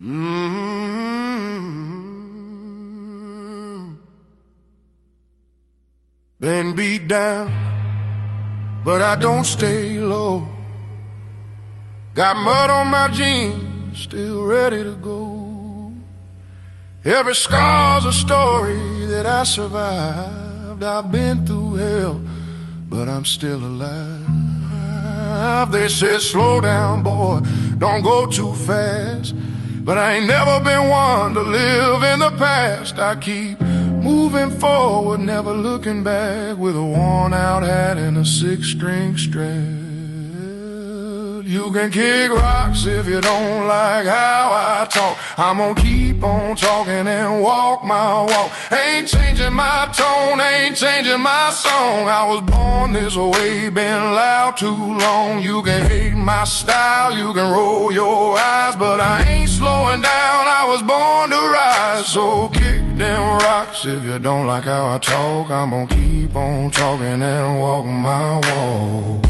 Mm-hmm. Been beat down, but I don't stay low. Got mud on my jeans, still ready to go. Every scar's a story that I survived. I've been through hell, but I'm still alive. They said, slow down, boy, don't go too fast. But I ain't never been one to live in the past. I keep moving forward, never looking back, with a worn-out hat and a 6-string Strat. You can kick rocks if you don't like how I talk. I'm gonna keep on talking and walk my walk. Ain't changing my tone, ain't changing my song. I was born this way, been loud too long. You can hate my style, you can roll your eyes, but I ain't slowing down, I was born to rise. So kick them rocks if you don't like how I talk. I'm gonna keep on talking and walk my walk.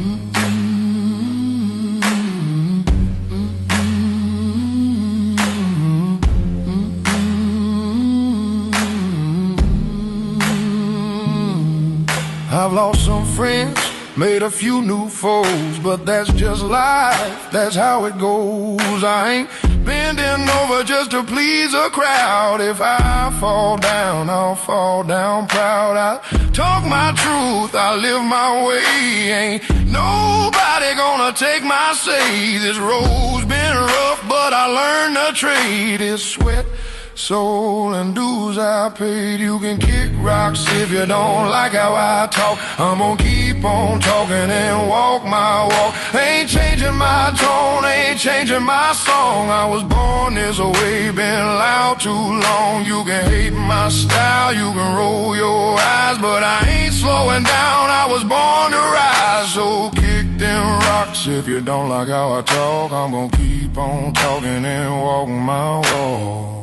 I've lost some friends, made a few new foes, but that's just life, that's how it goes. I ain't bending over just to please a crowd. If I fall down, I'll fall down proud. I talk my truth, I live my way. Ain't nobody gonna take my say. This road's been rough, but I learned the trade. It's sweat, soul, and dues I paid. You can kick rocks if you don't like how I talk. I'm gonna keep on talking and walk my walk. Ain't changing my tone, ain't changing my song. I was born this way, been loud too long. You can hate my style, you can roll your eyes, but I ain't slowing down, I was born to rise. So kick them rocks if you don't like how I talk. I'm gonna keep on talking and walk my walk.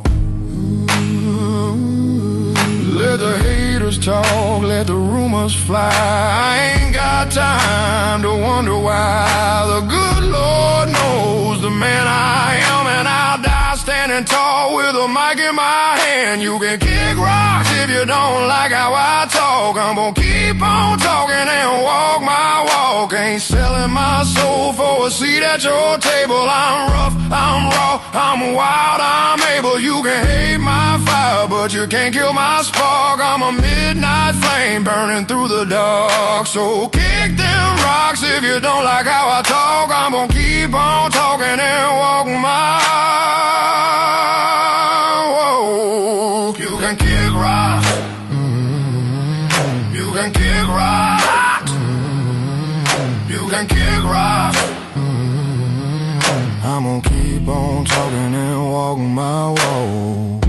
Let the haters talk, let the rumors fly. I ain't got time to wonder why. The good Lord knows the man I am, and I'll die standing tall with a mic in my hand. You can kick rocks if you don't like how I talk. I'm gonna keep on talking and walk my walk. Ain't selling my soul for a seat at your table. I'm rough, I'm raw, I'm wild, I'm able. You can hate my fire, but you can't kill my spark. I'm a midnight flame burning through the dark. So kick them rocks if you don't like how I talk. I'm gonna keep on talking and walk my walk. You can kick rocks. You can kick rocks. You can kick rocks. I'm gonna keep on talking and walk my walk.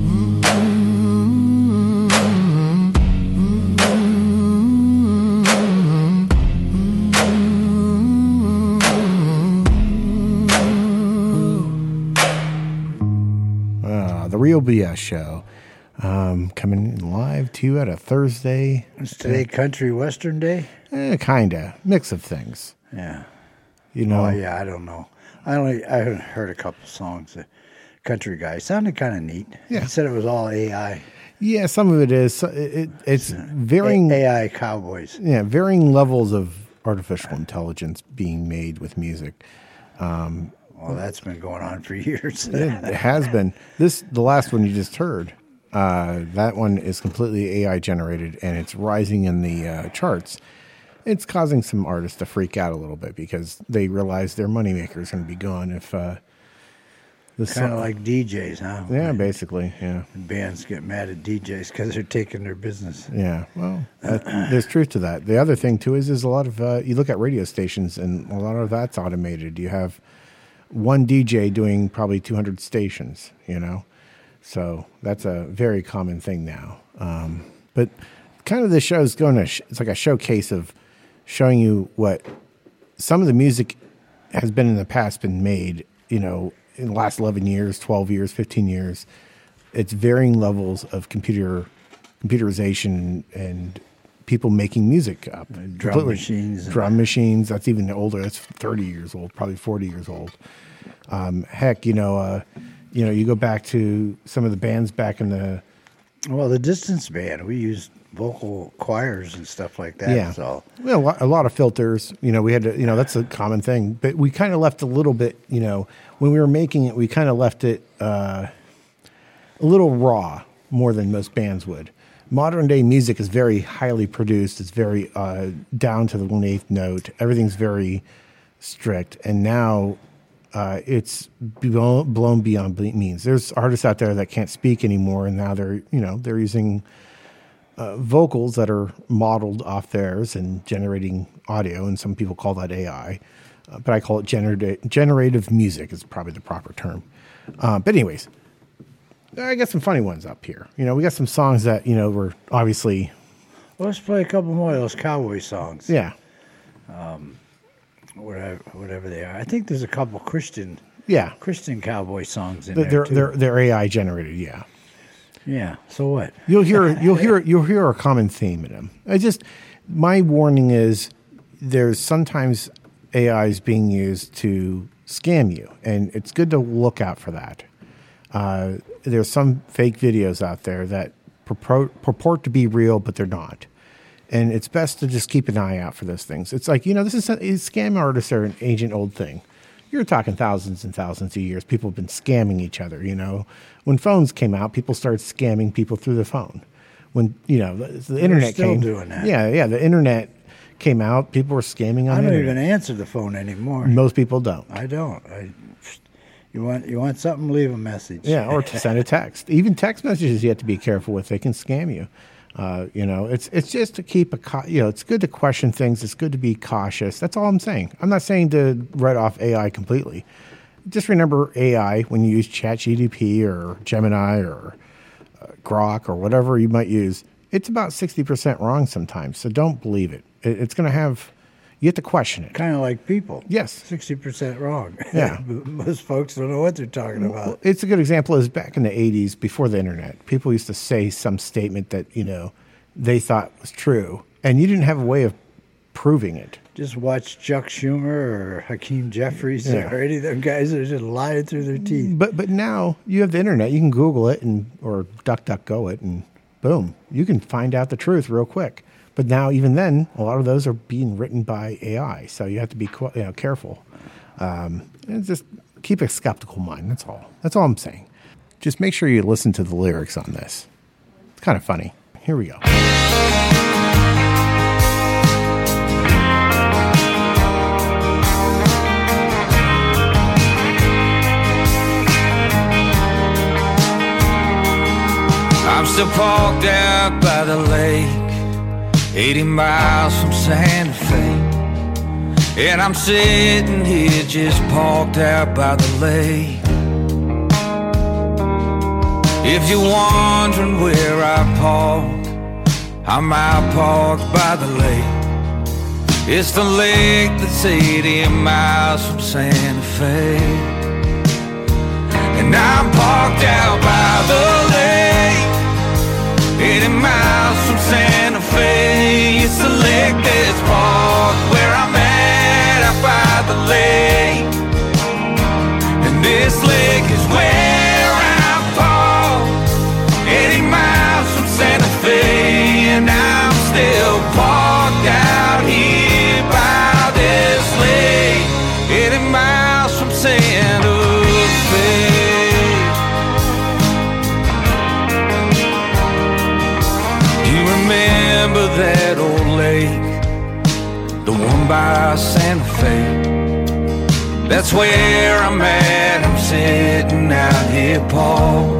The Real BS Show, coming live to you at a Thursday. Is today Country Western Day? Kinda mix of things. Yeah, you know. Oh yeah, I don't know. I heard a couple songs. The country guy sounded kind of neat. Yeah, he said it was all AI. Yeah, some of it is. It's varying AI cowboys. Yeah, varying levels of artificial intelligence being made with music. Well, that's been going on for years. It has been. The last one you just heard, that one is completely AI generated, and it's rising in the charts. It's causing some artists to freak out a little bit because they realize their moneymaker is going to be gone if this kind of like DJs, huh? Yeah, basically, yeah. Bands get mad at DJs because they're taking their business. Yeah, well, there's truth to that. The other thing too is a lot of you look at radio stations, and a lot of that's automated. You have one DJ doing probably 200 stations, you know? So that's a very common thing now. But kind of the show is it's like a showcase of showing you what some of the music has been in the past been made, you know, in the last 11 years, 12 years, 15 years. It's varying levels of computerization and people making music up. Drum machines. That's even older. That's 30 years old, probably 40 years old. Heck, you know, you go back to some of the bands back in the... Well, the Distance Band, we used vocal choirs and stuff like that. Yeah. So. Well, a lot of filters, we had to, that's a common thing. But we kind of left a little bit, when we were making it, we kind of left it a little raw more than most bands would. Modern day music is very highly produced. It's very down to the 1/8 note. Everything's very strict. And now it's blown beyond means. There's artists out there that can't speak anymore. And now they're using vocals that are modeled off theirs and generating audio, and some people call that AI, but I call it generative music is probably the proper term. But anyways, I got some funny ones up here. We got some songs that were obviously. Well, let's play a couple more of those cowboy songs. Yeah. Whatever they are. I think there's a couple Christian cowboy songs in there too. They're AI generated. Yeah. Yeah. So what? You'll hear a common theme in them. My warning is there's sometimes AIs being used to scam you, and it's good to look out for that. There's some fake videos out there that purport to be real, but they're not. And it's best to just keep an eye out for those things. It's like, scam artists are an ancient old thing. You're talking thousands and thousands of years. People have been scamming each other, When phones came out, people started scamming people through the phone. When, the internet came. Still doing that. Yeah, the internet came out. People were scamming on the internet. I don't even answer the phone anymore. Most people don't. I don't. You want something, leave a message. Yeah, or to send a text. Even text messages you have to be careful with. They can scam you. It's just to keep it's good to question things. It's good to be cautious. That's all I'm saying. I'm not saying to write off AI completely. Just remember AI when you use ChatGPT or Gemini or Grok or whatever you might use. It's about 60% wrong sometimes. So don't believe it. It's going to have, you have to question it. Kind of like people. Yes. 60% wrong. Yeah. Most folks don't know what they're talking about. Well, it's a good example is back in the 80s, before the internet, people used to say some statement that, they thought was true. And you didn't have a way of proving it. Just watch Chuck Schumer or Hakeem Jeffries or any of them guys that are just lying through their teeth. But now you have the internet. You can Google it or DuckDuckGo it, and boom, you can find out the truth real quick. But now, even then, a lot of those are being written by AI, so you have to be careful. And just keep a skeptical mind. That's all. That's all I'm saying. Just make sure you listen to the lyrics on this. It's kind of funny. Here we go. I'm still parked out by the lake, 80 miles from Santa Fe. And I'm sitting here just parked out by the lake. If you're wondering where I park, I'm out parked by the lake. It's the lake that's 80 miles from Santa Fe. And I'm parked out by the lake, 80 miles from Santa Fe. It's the lake that's parked where I'm at, out by the lake. And this lake is where I'm parked, 80 miles from Santa Fe. And I'm still parked out here by this lake, 80 miles from Santa Fe. Remember that old lake, the one by Santa Fe? That's where I'm at, I'm sitting out here parked.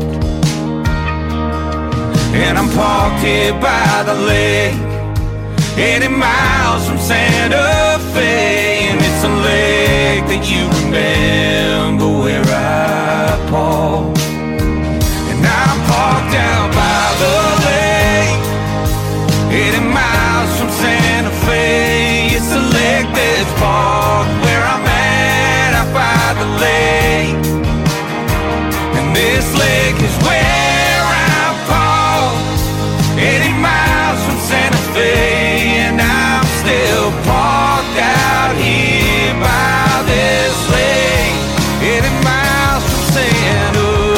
And I'm parked here by the lake, 80 miles from Santa Fe. And it's a lake that you remember where I parked. And I'm parked out by the lake, 80 miles from Santa Fe. It's the lake that's parked where I'm at, out by the lake. And this lake is where I'm parked, 80 miles from Santa Fe. And I'm still parked out here by this lake, 80 miles from Santa Fe.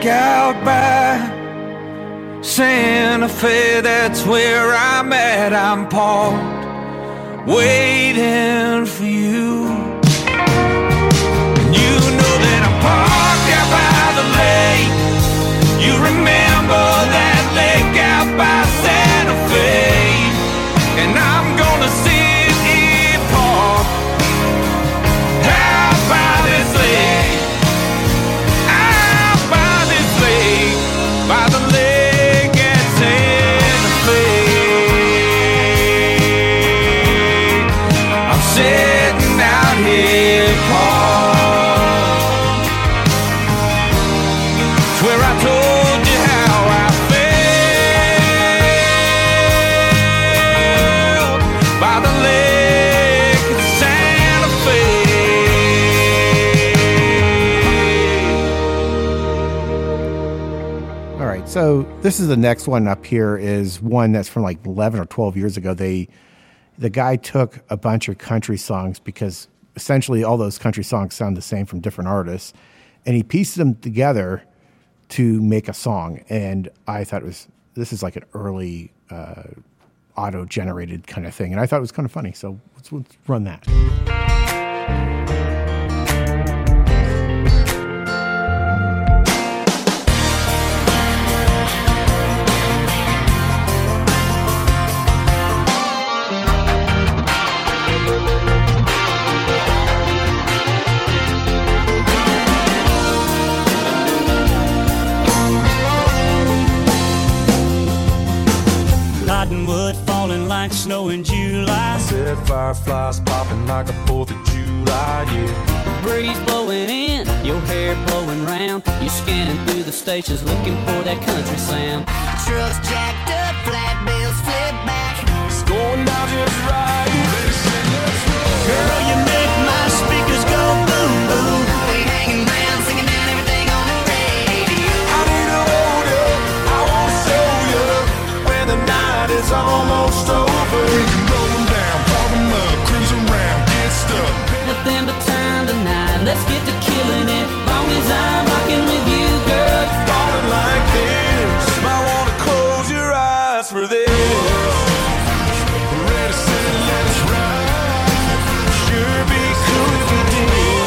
lake out by Santa Fe, that's where I'm at. I'm parked, waiting for you. And you know that I'm parked out by the lake. You remember that lake out by Santa Fe. And I'm gonna sit here parked out by this lake. Out by this lake. By the lake at Santa Fe. I'm sitting out here parked. It's where I told you how I felt. By the lake at Santa Fe. All right, so this is the next one up here is one that's from like 11 or 12 years ago. The guy took a bunch of country songs because essentially all those country songs sound the same from different artists, and he pieced them together to make a song. And I thought this is like an early auto-generated kind of thing, and I thought it was kind of funny. So let's run that. Cottonwood falling like snow in July. Said fireflies popping like a 4th of July, yeah. Breeze blowing in, your hair blowing round. You scanning through the stations looking for that country sound. Trucks jacked up, flat bills flip back. It's going down just right. Girl, you make my speakers go boom, boom. We hanging round, singing down everything on the radio. I need to hold you, I wanna show you when the night is almost over. We can roll them down, pop them up, cruise around, get stuck. Nothing but time tonight. Let's get to killing it. Long as I'm rocking with you, girl. Falling like this, might wanna close your eyes for this. Ready, set, let's ride. Sure be cool if we did.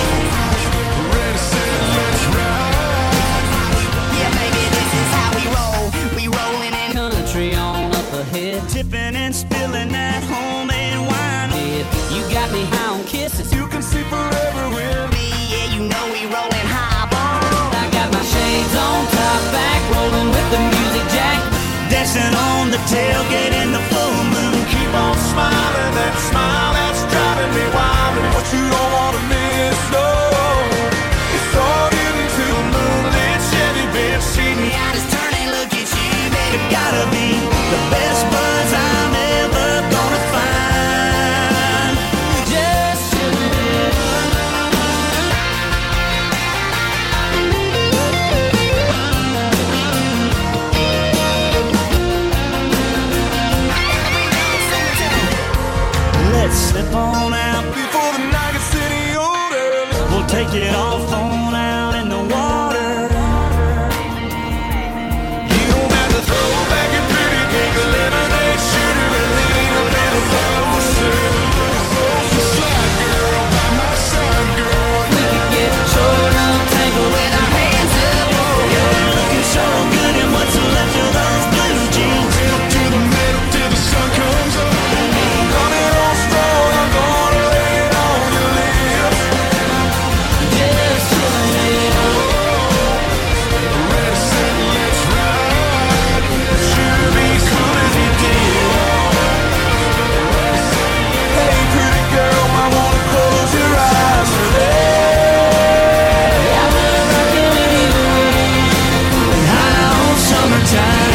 Ready, set, let's ride. Yeah, baby, this is how we roll. We rolling in. Country on up ahead, tipping and spilling that homemade wine. You got me high on kisses. You can see forever with Me, yeah, you know we rolling high, boy. I got my shades on, top back, rolling with the music jack, dancing on the tailgate in the full moon. keep on smiling, that smile that's driving me wild. And what you don't wanna miss, no. It's all into a moonlit Chevy Benz seat. I just turn and look at you, baby. It gotta be the best buzz I'm ever gonna find. Just chillin'. Let's slip on out. Before the night gets any older, We'll take it off on out in the water. you don't have to throw back your pretty pink lemonade shooter and lean a little closer. Slide girl, by my side girl. We could get short untangled with our hands up. You're looking so good in what's left of those blue jeans. Up to the middle till the sun comes up. Coming on strong, I'm gonna lay it on your lips. Just chillin'. Ready, set, let's ride. Sure be cool if you did. Hey, pretty girl, might wanna close your eyes for this. I've been rockin' with you high on summertime.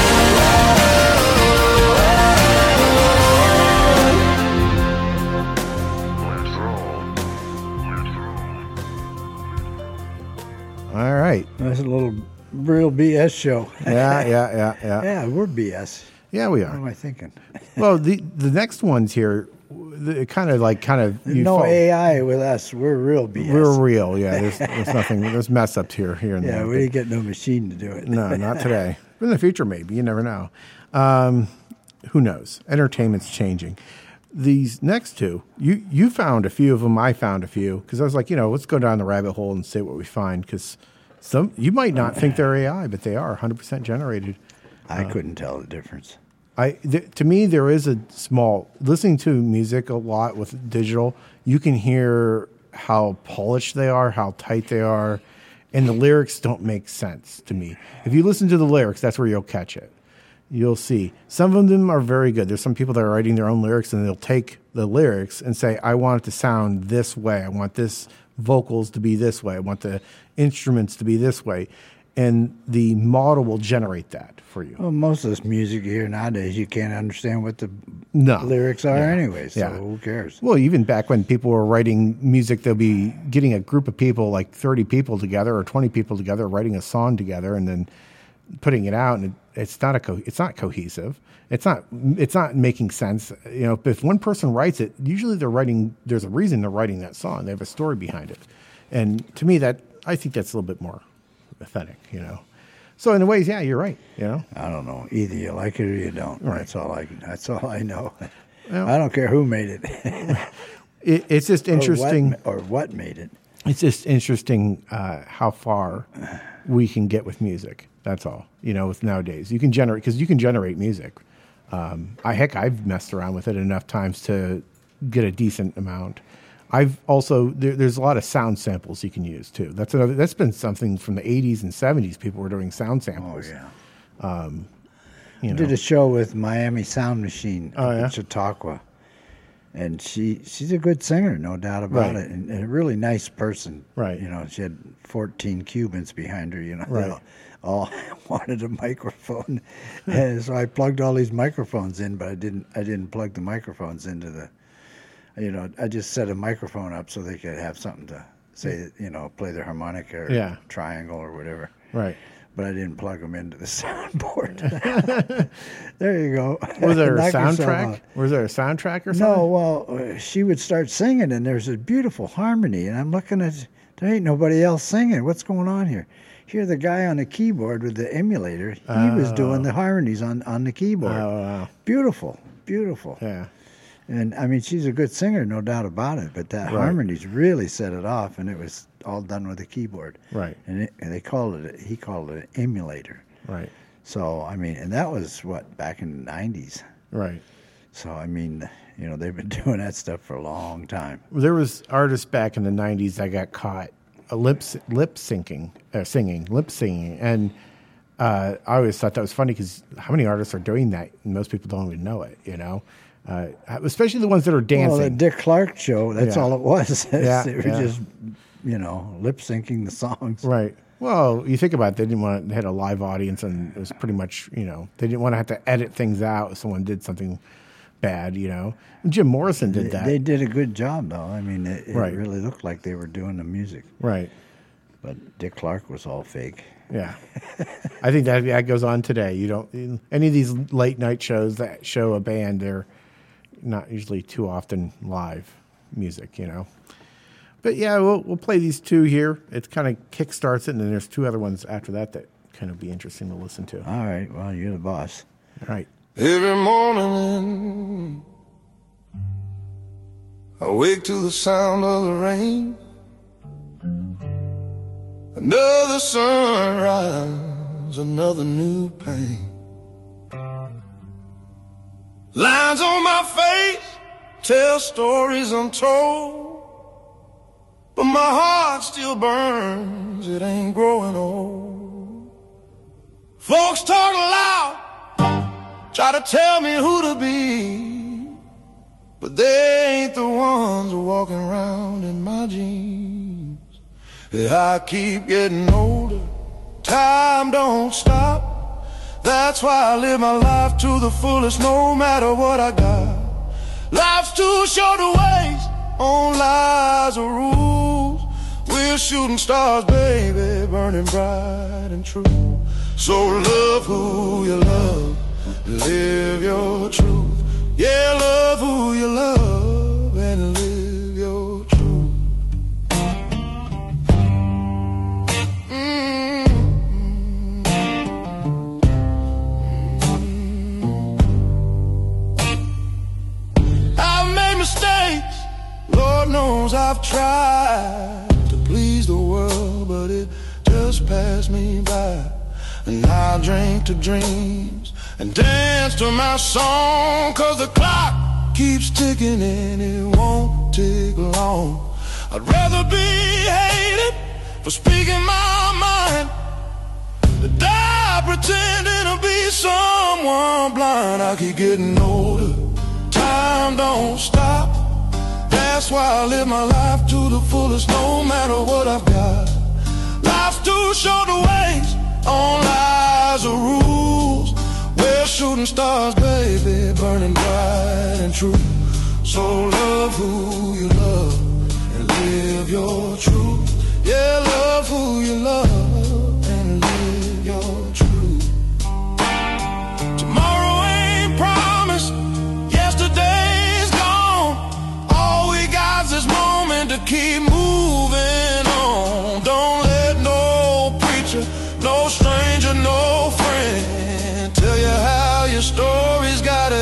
All right. That's a little real BS show. Yeah. Yeah, we're BS. Yeah, we What am are. I thinking? Well, the next ones here it kind of you No fall- AI with us. We're real BS. We're real, yeah. There's nothing. There's mess ups here and Yeah, there. we didn't get no machine to do it. No, not today. In the future, maybe. You never know. Who knows? Entertainment's changing. These next two, you found a few of them. I found a few because I was like, let's go down the rabbit hole and see what we find. Because you might not think they're AI, but they are 100% generated. I couldn't tell the difference. To me, there is a small listening to music a lot with digital. You can hear how polished they are, how tight they are, and the lyrics don't make sense to me. If you listen to the lyrics, that's where you'll catch it. You'll see some of them are very good. There's some people that are writing their own lyrics, and they'll take the lyrics and say, "I want it to sound this way. I want this vocals to be this way. I want the instruments to be this way," and the model will generate that for you. Well, most of this music you hear nowadays, you can't understand what the No. lyrics are anyway, so Yeah. who cares? Well, even back when people were writing music, they'll be getting a group of people, like 30 people together or 20 people together, writing a song together, and then putting it out, and it's not it's not cohesive. It's not making sense. If one person writes it, usually there's a reason they're writing that song. They have a story behind it, and to me, I think that's a little bit more authentic. So in a ways, yeah, you're right. I don't know. Either you like it or you don't. Right. That's all I know. Well- I don't care who made it. It's just interesting. or what made it. It's just interesting how far we can get with music. That's all. With nowadays, you can generate music. I've messed around with it enough times to get a decent amount. I've also there's a lot of sound samples you can use too. That's been something from the 80s and 70s. People were doing sound samples. Oh yeah. Did a show with Miami Sound Machine yeah? in Chautauqua. And she's a good singer, no doubt about Right. it, and a really nice person. Right. She had 14 Cubans behind her. Right. They all wanted a microphone, and so I plugged all these microphones in, but I didn't plug the microphones into the. I just set a microphone up so they could have something to say. Play their harmonica or triangle or whatever. Right. But I didn't plug them into the soundboard. There you go. Was there a Knock yourself soundtrack? out. Was there a soundtrack or something? No, well, she would start singing, and there's a beautiful harmony, and I'm looking at, there ain't nobody else singing. What's going on here? Here, the guy on the keyboard with the emulator, he was doing the harmonies on the keyboard. Oh, wow. Beautiful, beautiful. Yeah. And, I mean, she's a good singer, no doubt about it, but that harmonies really set it off, and it was all done with the keyboard. Right. And he called it an emulator. Right. So, I mean, and that was, back in the 90s. Right. So, I mean, they've been doing that stuff for a long time. There was artists back in the 90s that got caught singing, and I always thought that was funny because how many artists are doing that? And most people don't even know it, especially the ones that are dancing. Well, the Dick Clark show, that's all it was. Yeah, They were just, lip syncing the songs. Right. Well, you think about it, they had a live audience, and it was pretty much, they didn't want to have to edit things out if someone did something bad, And Jim Morrison did that. They did a good job, though. I mean, it Right. really looked like they were doing the music. Right. But Dick Clark was all fake. Yeah. I think that goes on today. Any of these late night shows that show a band, they're not usually too often live music, But yeah, we'll play these two here. It kind of kickstarts it, and then there's two other ones after that kind of be interesting to listen to. All right. Well, you're the boss. All right. Every morning I wake to the sound of the rain. Another sunrise, another new pain. Lines on my face tell stories untold, but my heart still burns, it ain't growing old. Folks talk loud, try to tell me who to be, but they ain't the ones walking around in my jeans. I keep getting older, time don't stop. That's why I live my life to the fullest, no matter what I got. Life's too short to waste on lies or rules. We're shooting stars, baby, burning bright and true. So love who you love, live your truth. Yeah, love who you love. I've tried to please the world, but it just passed me by. And I'll drink to dreams and dance to my song, 'cause the clock keeps ticking and it won't take long. I'd rather be hated for speaking my mind than die pretending to be someone blind. I keep getting older, time don't stop. That's why I live my life to the fullest, no matter what I've got. Life's too short to waste on lies or rules. We're shooting stars, baby, burning bright and true. So love who you love and live your truth. Yeah, love who you love and live your truth. Tomorrow ain't promised, yesterday's gone. All we got's this moment to keep moving on. Don't let no preacher, no stranger, no friend tell you how your story's gotta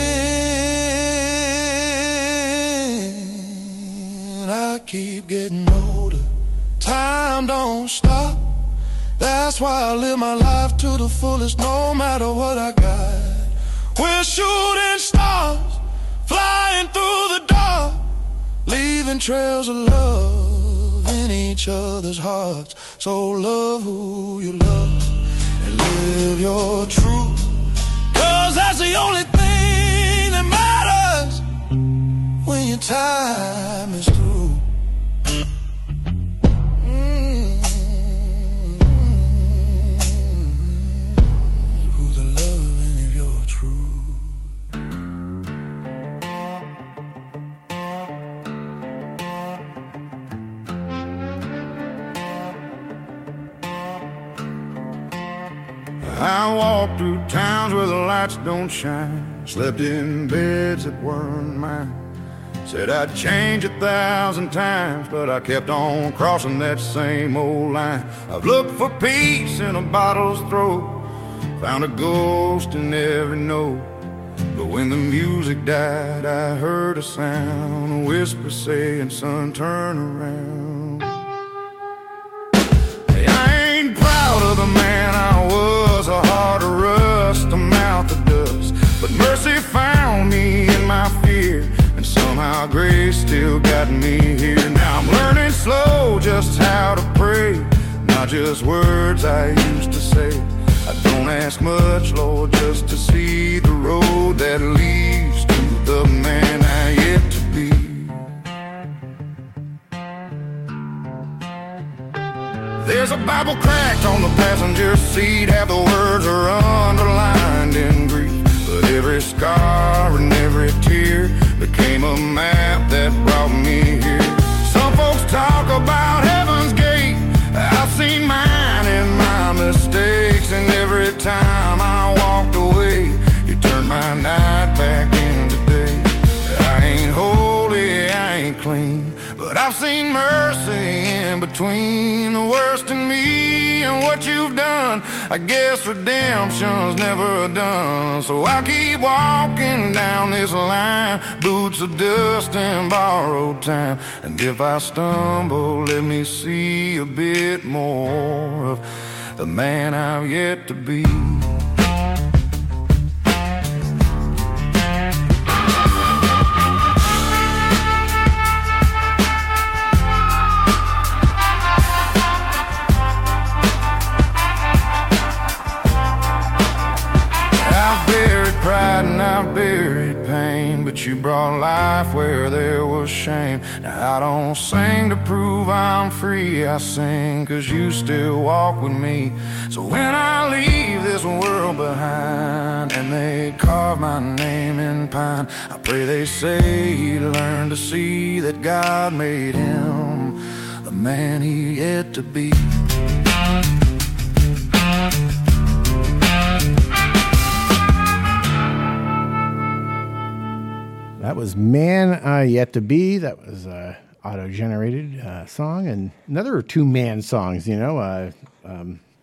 end. I keep getting older, time don't stop. That's why I live my life to the fullest, no matter what I got. We're shooting stars, flying through the dark, leaving trails of love in each other's hearts. So love who you love and live your truth, 'cause that's the only thing that matters when your time is through. Who the loving of your truth. I walked through towns where the lights don't shine, slept in beds that weren't mine. Said I'd change 1,000 times, but I kept on crossing that same old line. I've looked for peace in a bottle's throat, found a ghost in every note. But when the music died, I heard a sound, a whisper saying, son, turn around. Hey, I ain't proud of the man I was, a heart of rust, a mouth of dust. But mercy found me in my fear, and somehow grace still got me here. Now I'm learning slow just how to pray, not just words I used to say. I don't ask much, Lord, just to see the road that leads to the man I yet to be. There's a Bible cracked on the passenger seat, half the words are underlined in Greek. But every scar and every tear became a map that brought me here. Some folks talk about heaven's gate, I've seen mine and my mistakes. And every time I walked away, you turned my night back into day. I ain't holy, I ain't clean, but I've seen mercy in between the worst in me and what you've done. I guess redemption's never done. So I'll keep walking down this line, boots of dust and borrowed time. And if I stumble, let me see a bit more of the man I've yet to be. Pride and I've buried pain, but you brought life where there was shame. Now I don't sing to prove I'm free, I sing 'cause you still walk with me. So when I leave this world behind and they carve my name in pine, I pray they say he learned to see that God made him the man he yet to be. That was Man I Yet to Be. That was a auto-generated song. And another two man songs, you know.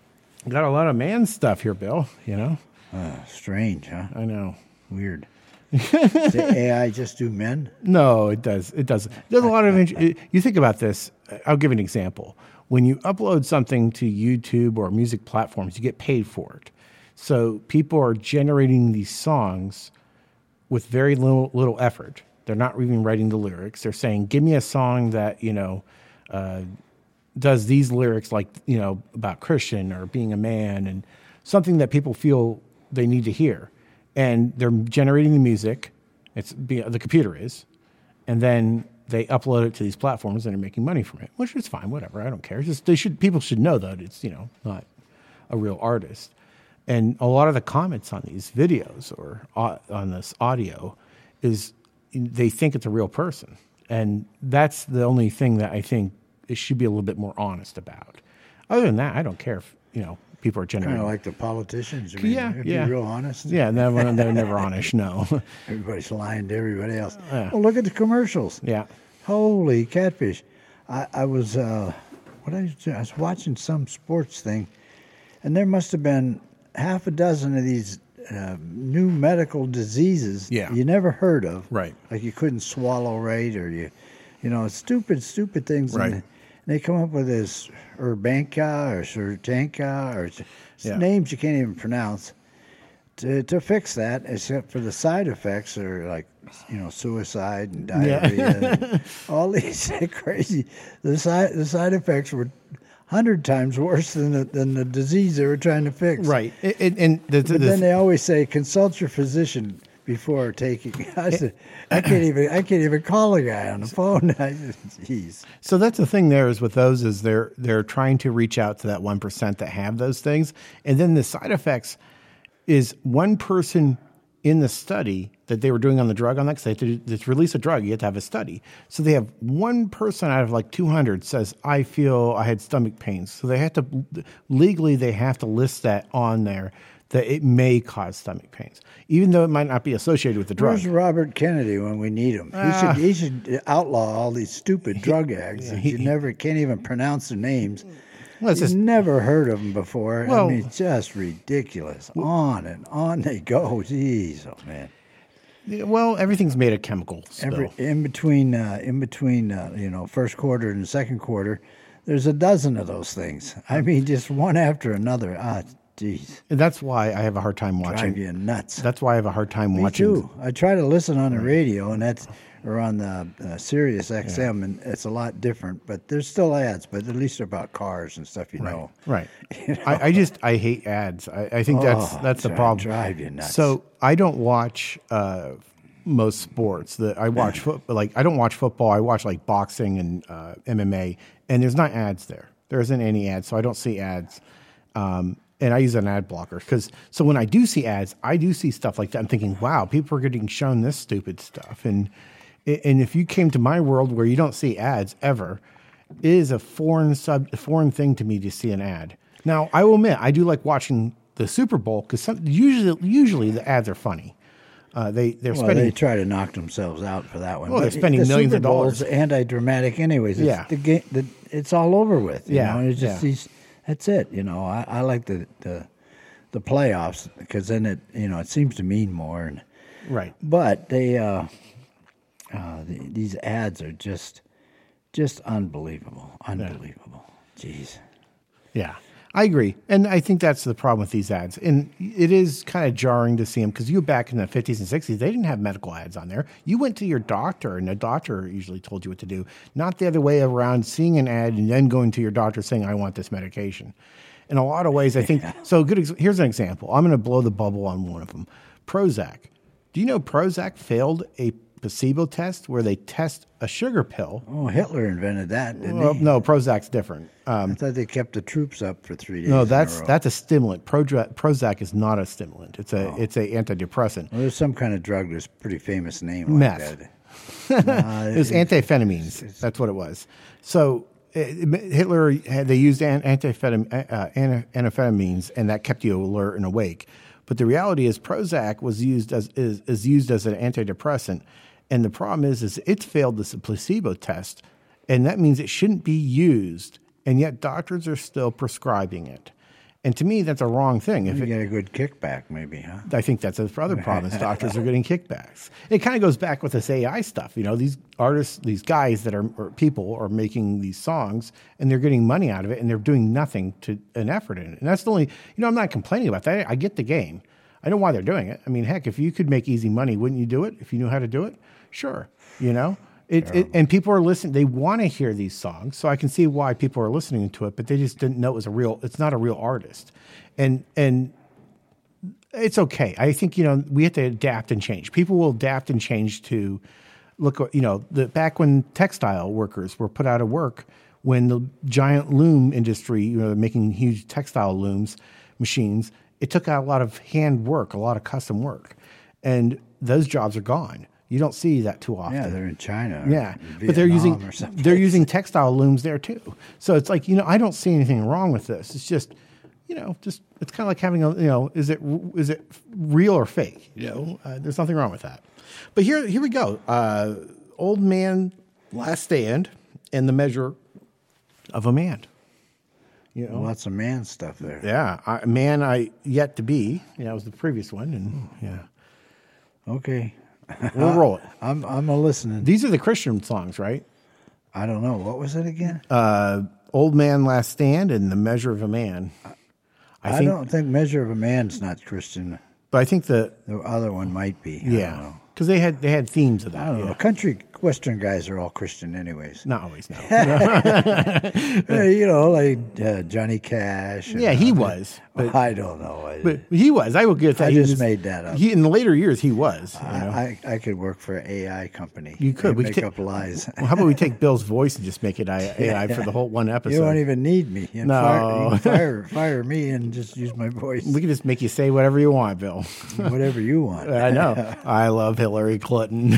Got a lot of man stuff here, Bill, you know. Strange, huh? I know. Weird. Does the AI just do men? No, it does. It does. There's a lot of. You think about this. I'll give you an example. When you upload something to YouTube or music platforms, you get paid for it. So people are generating these songs with very little effort. They're not even writing the lyrics. They're saying, "Give me a song that does these lyrics, like about Christian or being a man, and something that people feel they need to hear." And they're generating the music. The computer is, and then they upload it to these platforms and are making money from it, which is fine. Whatever, I don't care. It's just people should know that it's not a real artist. And a lot of the comments on these videos or on this audio is they think it's a real person, and that's the only thing that I think it should be a little bit more honest about. Other than that, I don't care if people are generating. Kind of like the politicians. I mean, Yeah. Be real honest. Yeah, they're never honest. No. Everybody's lying to everybody else. Well, look at the commercials. Yeah. Holy catfish! I was I was watching some sports thing, and there must have been half a dozen of these new medical diseases you never heard of. Right. Like you couldn't swallow right, or stupid things. Right. And they come up with this Urbanka or Surtanka or names you can't even pronounce to fix that, except for the side effects are like, suicide and diarrhea. And all these crazy. The side effects were 100 times worse than the disease they were trying to fix. Right. But then they always say, consult your physician before taking. I said, I can't even call a guy on the phone. Jeez. So that's the thing there is with those is they're trying to reach out to that 1% that have those things. And then the side effects is one person in the study that they were doing on the drug on that, because they have to release a drug, you have to have a study. So they have one person out of like 200 says, I feel I had stomach pains. So they have to, legally, they have to list that on there, that it may cause stomach pains, even though it might not be associated with the drug. Where's Robert Kennedy when we need him? He should outlaw all these stupid drug ads that you can't even pronounce their names. Well, You've never heard of them before. I mean, it's just ridiculous. On and on they go. Jeez, oh man. Well, everything's made of chemicals. In between, first quarter and second quarter, there's a dozen of those things. I mean, just one after another. Jeez. And that's why I have a hard time watching. Drive you nuts. That's why I have a hard time watching. Me too. I try to listen on the radio, and or on the Sirius XM, and it's a lot different. But there's still ads, but at least they're about cars and stuff, know. Right. I hate ads. I think that's the problem. Drive you nuts. So I don't watch most sports. I watch football. Like I don't watch football. I watch like boxing and MMA, and there's not ads there. There isn't any ads, so I don't see ads. And I use an ad blocker so when I do see ads, I do see stuff like that. I'm thinking, wow, people are getting shown this stupid stuff. And if you came to my world where you don't see ads ever, it is a foreign thing to me to see an ad. Now, I will admit, I do like watching the Super Bowl because usually the ads are funny. They try to knock themselves out for that one. Well, they're spending millions of dollars. The Super Bowl's anti-dramatic anyways. It's all over with. It's just that's it. I like the playoffs because then it seems to mean more. And, right. But they these ads are just unbelievable. Unbelievable. Jeez. Yeah. I agree. And I think that's the problem with these ads. And it is kind of jarring to see them because back in the 50s and 60s, they didn't have medical ads on there. You went to your doctor, and the doctor usually told you what to do, not the other way around, seeing an ad and then going to your doctor saying, I want this medication. In a lot of ways, I think, here's an example. I'm going to blow the bubble on one of them. Prozac. Do you know Prozac failed a placebo test where they test a sugar pill? Oh, Hitler invented that, didn't he? No, Prozac's different. I thought they kept the troops up for 3 days. No, that's a stimulant. Prozac is not a stimulant. It's a antidepressant. Well, there's some kind of drug. There's a pretty famous name. Meth. Like that. It was amphetamines. That's what it was. So Hitler they used amphetamines, and that kept you alert and awake. But the reality is, Prozac is used as an antidepressant, and the problem is it's failed this placebo test, and that means it shouldn't be used, and yet doctors are still prescribing it. And to me, that's a wrong thing. If You it, get a good kickback, maybe, huh? I think that's a other problem. Is doctors are getting kickbacks. It kind of goes back with this AI stuff. You know, these artists, these guys that are or people are making these songs, and they're getting money out of it, and they're doing nothing to an effort in it. And that's the only. You know, I'm not complaining about that. I get the game. I know why they're doing it. I mean, heck, if you could make easy money, wouldn't you do it? If you knew how to do it, sure. You know. And people are listening. They want to hear these songs, so I can see why people are listening to it. But they just didn't know it was a real. It's not a real artist, and it's okay. I think we have to adapt and change. People will adapt and change to look. Back when textile workers were put out of work, when the giant loom industry, making huge textile looms machines, it took out a lot of hand work, a lot of custom work, and those jobs are gone. You don't see that too often. Yeah, they're in China. Yeah, Vietnam but they're using or something. textile looms there too. So it's like I don't see anything wrong with this. It's just it's kind of like having is it real or fake? There's nothing wrong with that. But here we go. Old Man, Last Stand, and The Measure of a Man. Lots of man stuff there. Yeah, Man I Yet to Be. That was the previous one, and yeah. Okay. We'll roll it. I'm a listening. These are the Christian songs, right? I don't know. What was it again? Old Man, Last Stand, and The Measure of a Man. I don't think Measure of a Man's not Christian. But I think the other one might be. I don't know. because they had themes of that. I don't know. Country Western guys are all Christian anyways. Not always, no. Like Johnny Cash. Yeah, he was. But, I don't know. but he was. I will get that. I He just was- made that up. In the later years, he was. I could work for an AI company. You could. and We make could up lies. Well, how about we take Bill's voice and just make it AI for the whole one episode? You don't even need me. You No. can fire me and just use my voice. We can just make you say whatever you want, Bill. Whatever you want. I know. I love Hillary Clinton.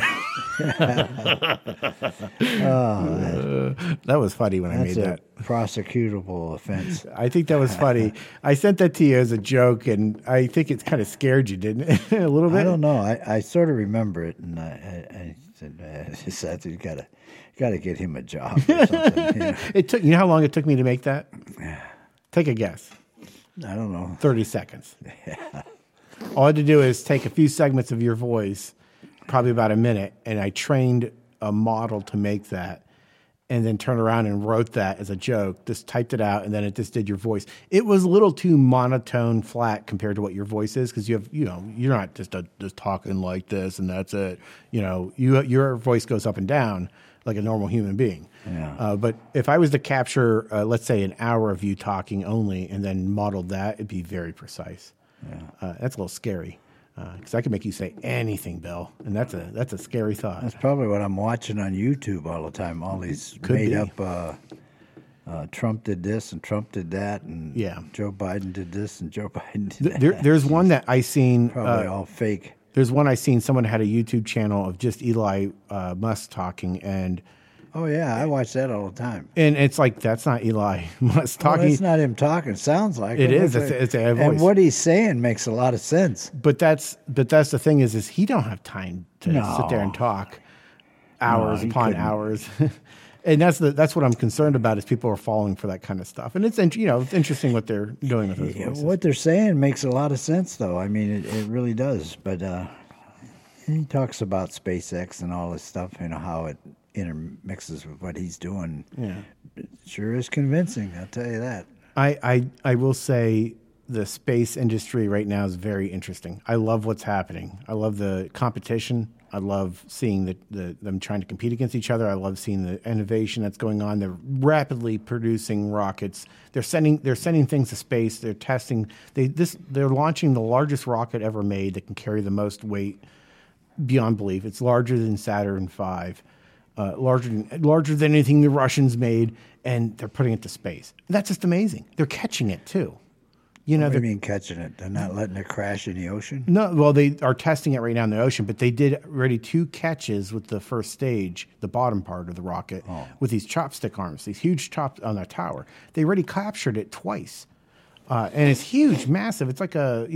That was funny when I That's made a that. prosecutable offense. I think that was funny. I sent that to you as a joke, and I think it kind of scared you, didn't it? A little bit. I don't know. I sort of remember it, and I said, you gotta get him a job or something. It took. You know how long it took me to make that? Take a guess. I don't know. 30 seconds. All I had to do is take a few segments of your voice, probably about a minute, and I trained a model to make that, and then turned around and wrote that as a joke, just typed it out, and then it just did your voice. It was a little too monotone, flat compared to what your voice is, because you're not just talking like this and that's it. Your voice goes up and down like a normal human being. Yeah. But if I was to capture, let's say, an hour of you talking only, and then modeled that, it'd be very precise. Yeah. That's a little scary, because I could make you say anything, Bill, and that's a scary thought. That's probably what I'm watching on YouTube all the time. All these Could made be. up. Trump did this and Trump did that, and Yeah. Joe Biden did this and Joe Biden did that. There's one that I seen. Probably all fake. There's one I seen. Someone had a YouTube channel of just Eli Musk talking, and Oh yeah, I watch that all the time. it's like that's not Eli Musk Well, talking. that's not him talking. Sounds like It is. Looks like- It's a voice. And what he's saying makes a lot of sense. But that's the thing is he don't have time to No. sit there and talk hours he upon couldn't. hours. And that's what I'm concerned about is people are falling for that kind of stuff. And it's it's interesting what they're doing with those Yeah, voices. what they're saying makes a lot of sense, though. I mean, it really does. But he talks about SpaceX and all this stuff, how it intermixes with what he's doing. Yeah. It sure is convincing, I'll tell you that. I will say the space industry right now is very interesting. I love what's happening. I love the competition. I love seeing them trying to compete against each other. I love seeing the innovation that's going on. They're rapidly producing rockets. They're sending things to space. They're testing. They're launching the largest rocket ever made that can carry the most weight beyond belief. It's larger than Saturn V, larger than anything the Russians made, and they're putting it to space. That's just amazing. They're catching it too. What do they're you mean catching it? They're not letting it crash in the ocean? No, well, they are testing it right now in the ocean, but they did already 2 catches with the first stage, the bottom part of the rocket, with these chopstick arms, these huge chops on that tower. They already captured it twice. And it's huge, massive. It's like a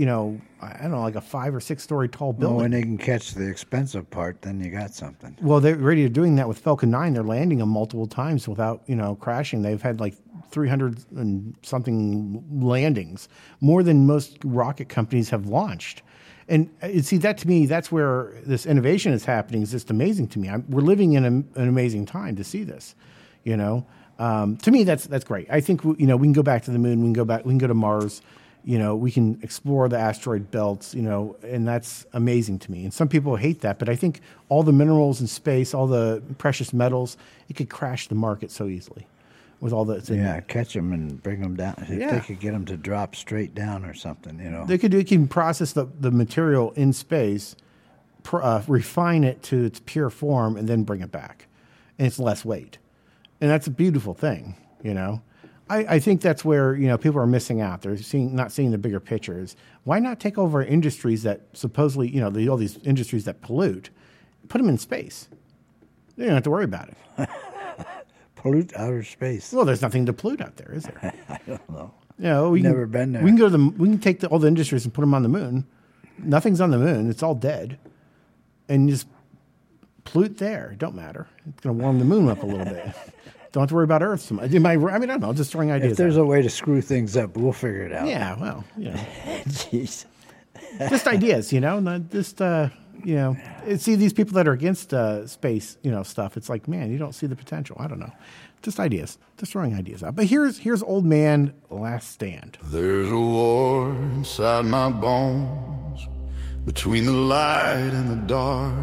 5 or 6 story tall Well, building. when they can catch the expensive part, then you got something. Well, they're already doing that with Falcon 9. They're landing them multiple times without, crashing. They've had like 300 and something landings, more than most rocket companies have launched. And see, that to me, that's where this innovation is happening. Is just amazing to me. We're living in an amazing time to see this. You know, to me, that's great. I think we can go back to the moon. We can go to Mars. You know, we can explore the asteroid belts. You know, and that's amazing to me. And some people hate that, but I think all the minerals in space, all the precious metals, it could crash the market so easily with all that's in there. Catch them and bring them down. If Yeah. they could get them to drop straight down or something, you know. They can process the material in space, refine it to its pure form, and then bring it back, and it's less weight, and that's a beautiful thing. You know, I think that's where people are missing out. They're not seeing the bigger pictures. Why not take over industries that supposedly all these industries that pollute, put them in space? You don't have to worry about it. Pollute outer space. Well, there's nothing to pollute out there, is there? I don't know. We Never been there. We can go to we can take all the industries and put them on the moon. Nothing's on the moon; it's all dead, and you just pollute there. It don't matter. It's going to warm the moon up a little bit. Don't have to worry about Earth so much. I don't know. Just throwing ideas. If there's out. a way to screw things up, we'll figure it out. Yeah, well, Jeez. just ideas, not just see these people that are against space, stuff. It's like, man, you don't see the potential. I don't know. Just ideas. Just throwing ideas out. But here's Old Man Last Stand. There's a war inside my bones, between the light and the dark.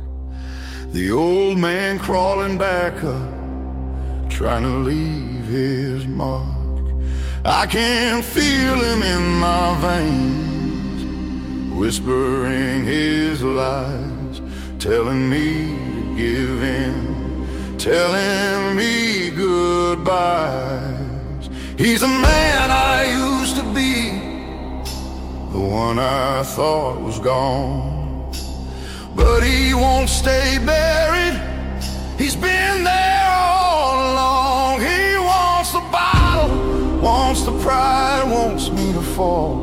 The old man crawling back up, trying to leave his mark. I can feel him in my veins, whispering his lies, telling me to give in, telling me goodbyes. He's the man I used to be, the one I thought was gone. But he won't stay buried, he's been there all along. He wants the bottle, wants the pride, wants me to fall.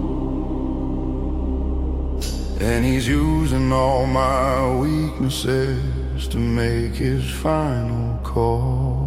And he's using all my weaknesses to make his final call.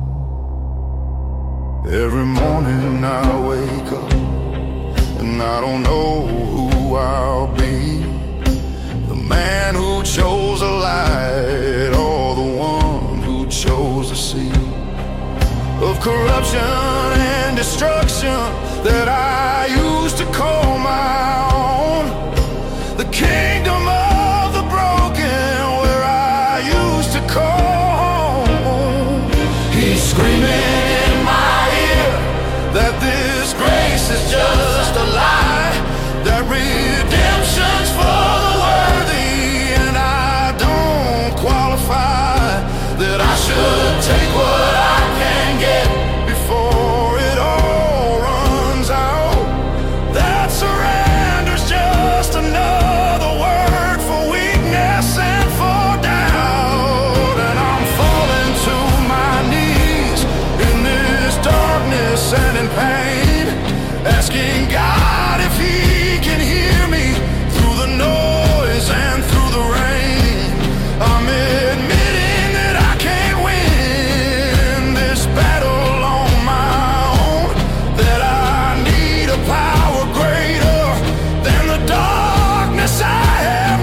Every morning I wake up and I don't know who I'll be, the man who chose a light or the one who chose a sea of corruption and destruction that I used to call my own. The kingdom of the broken where I used to call home. He's screaming in my ear that this grace is just a lie, that redemption's for the worthy, and I don't qualify, that I should take what I can get before it all runs out. That surrender's just another word for weakness and for doubt. And I'm falling to my knees in this darkness and in pain, asking God if he can hear me through the noise and through the rain. I'm admitting that I can't win this battle on my own, that I need a power greater than the darkness I have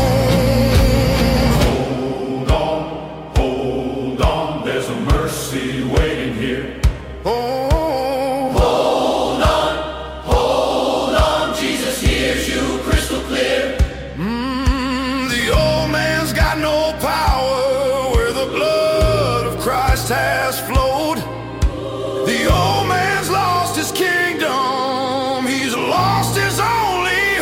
known. Hold on, there's a mercy waiting here. Oh, Jesus hears you crystal clear. the old man's got no power where the blood of Christ has flowed. The old man's lost his kingdom, he's lost his only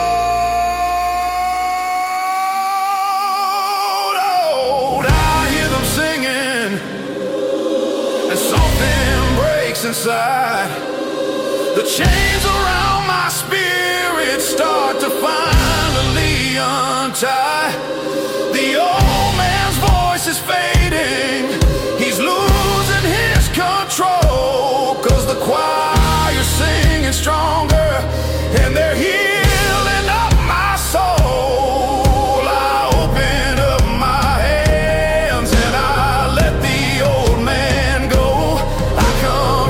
hold. I hear them singing, and something breaks inside. The chains around my spirit start to finally untie. The old man's voice is fading, he's losing his control, 'cause the choir's singing stronger and they're healing up my soul. I open up my hands and I let the old man go. I come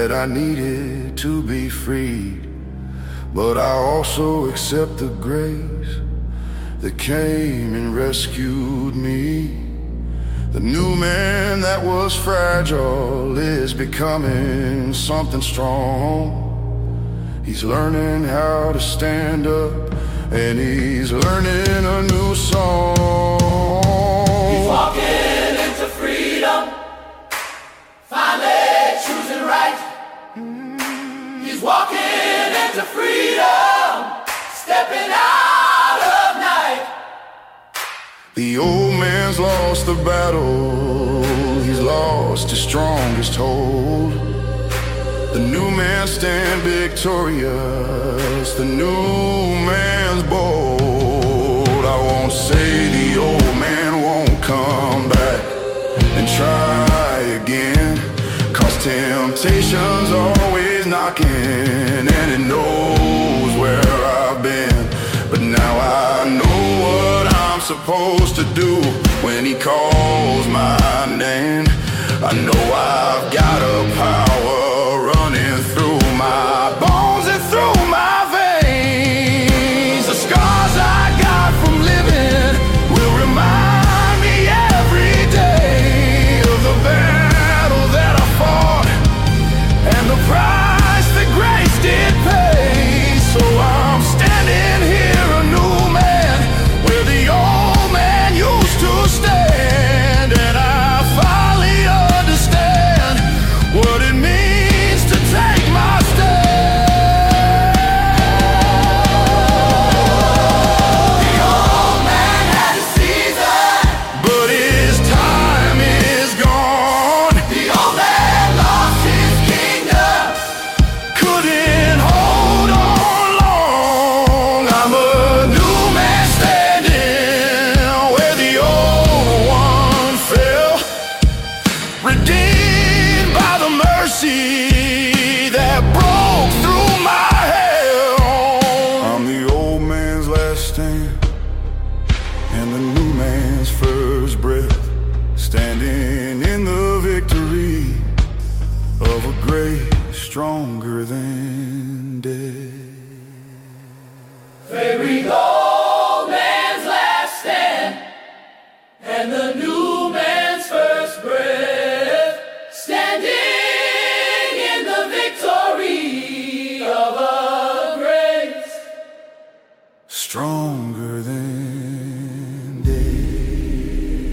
that I needed to be freed, but I also accept the grace that came and rescued me. The new man that was fragile is becoming something strong. He's learning how to stand up, and he's learning a new song. He's walking into freedom, finally choosing right. He's walking into freedom, stepping out of night. The old man's lost the battle, he's lost his strongest hold. The new man stand victorious, the new man's bold. I won't say the old man won't come back and try again, 'cause temptation's always knocking and it knows where I've been. But now I know what I'm supposed to do when he calls my name. I know I've got a power running through my bones and through my veins. The scars I got from living will remind me every day of the battle that I fought and the price that grace did pay. So I'm standing here a new man where the old man used to stand, and I finally understand what it means to take my stand. The old man had a season, But his time is gone. the old man lost his kingdom. Couldn't hold on long. I'm a new man standing where the old one fell, redeemed by the mercy that broke through my hell. I'm the old man's last stand and the new man's first breath, standing in the victory of a grace stronger than death. Very old man's last stand and the new man's first breath, standing in the victory of a grace Stronger than death.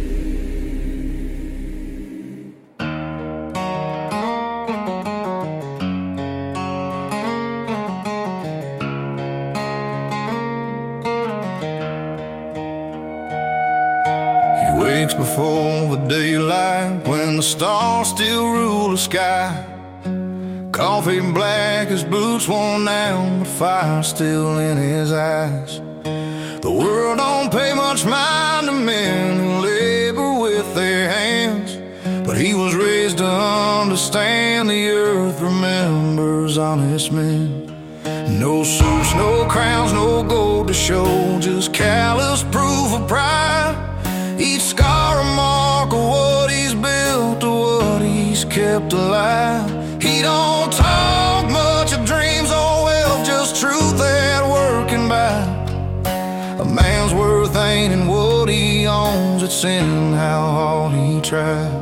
He wakes before the daylight when the stars still rule the sky. Coffee black, his boots worn down, but fire still in his eyes. The world don't pay much mind to men who labor with their hands, but he was raised to understand the earth remembers honest men. No suits, no crowns, no gold to show, just callous proof of pride. Each scar a mark of what he's built, to what he's kept alive. He don't talk much of dreams or wealth, just truth that working by. A man's worth ain't in what he owns, it's in how hard he tries.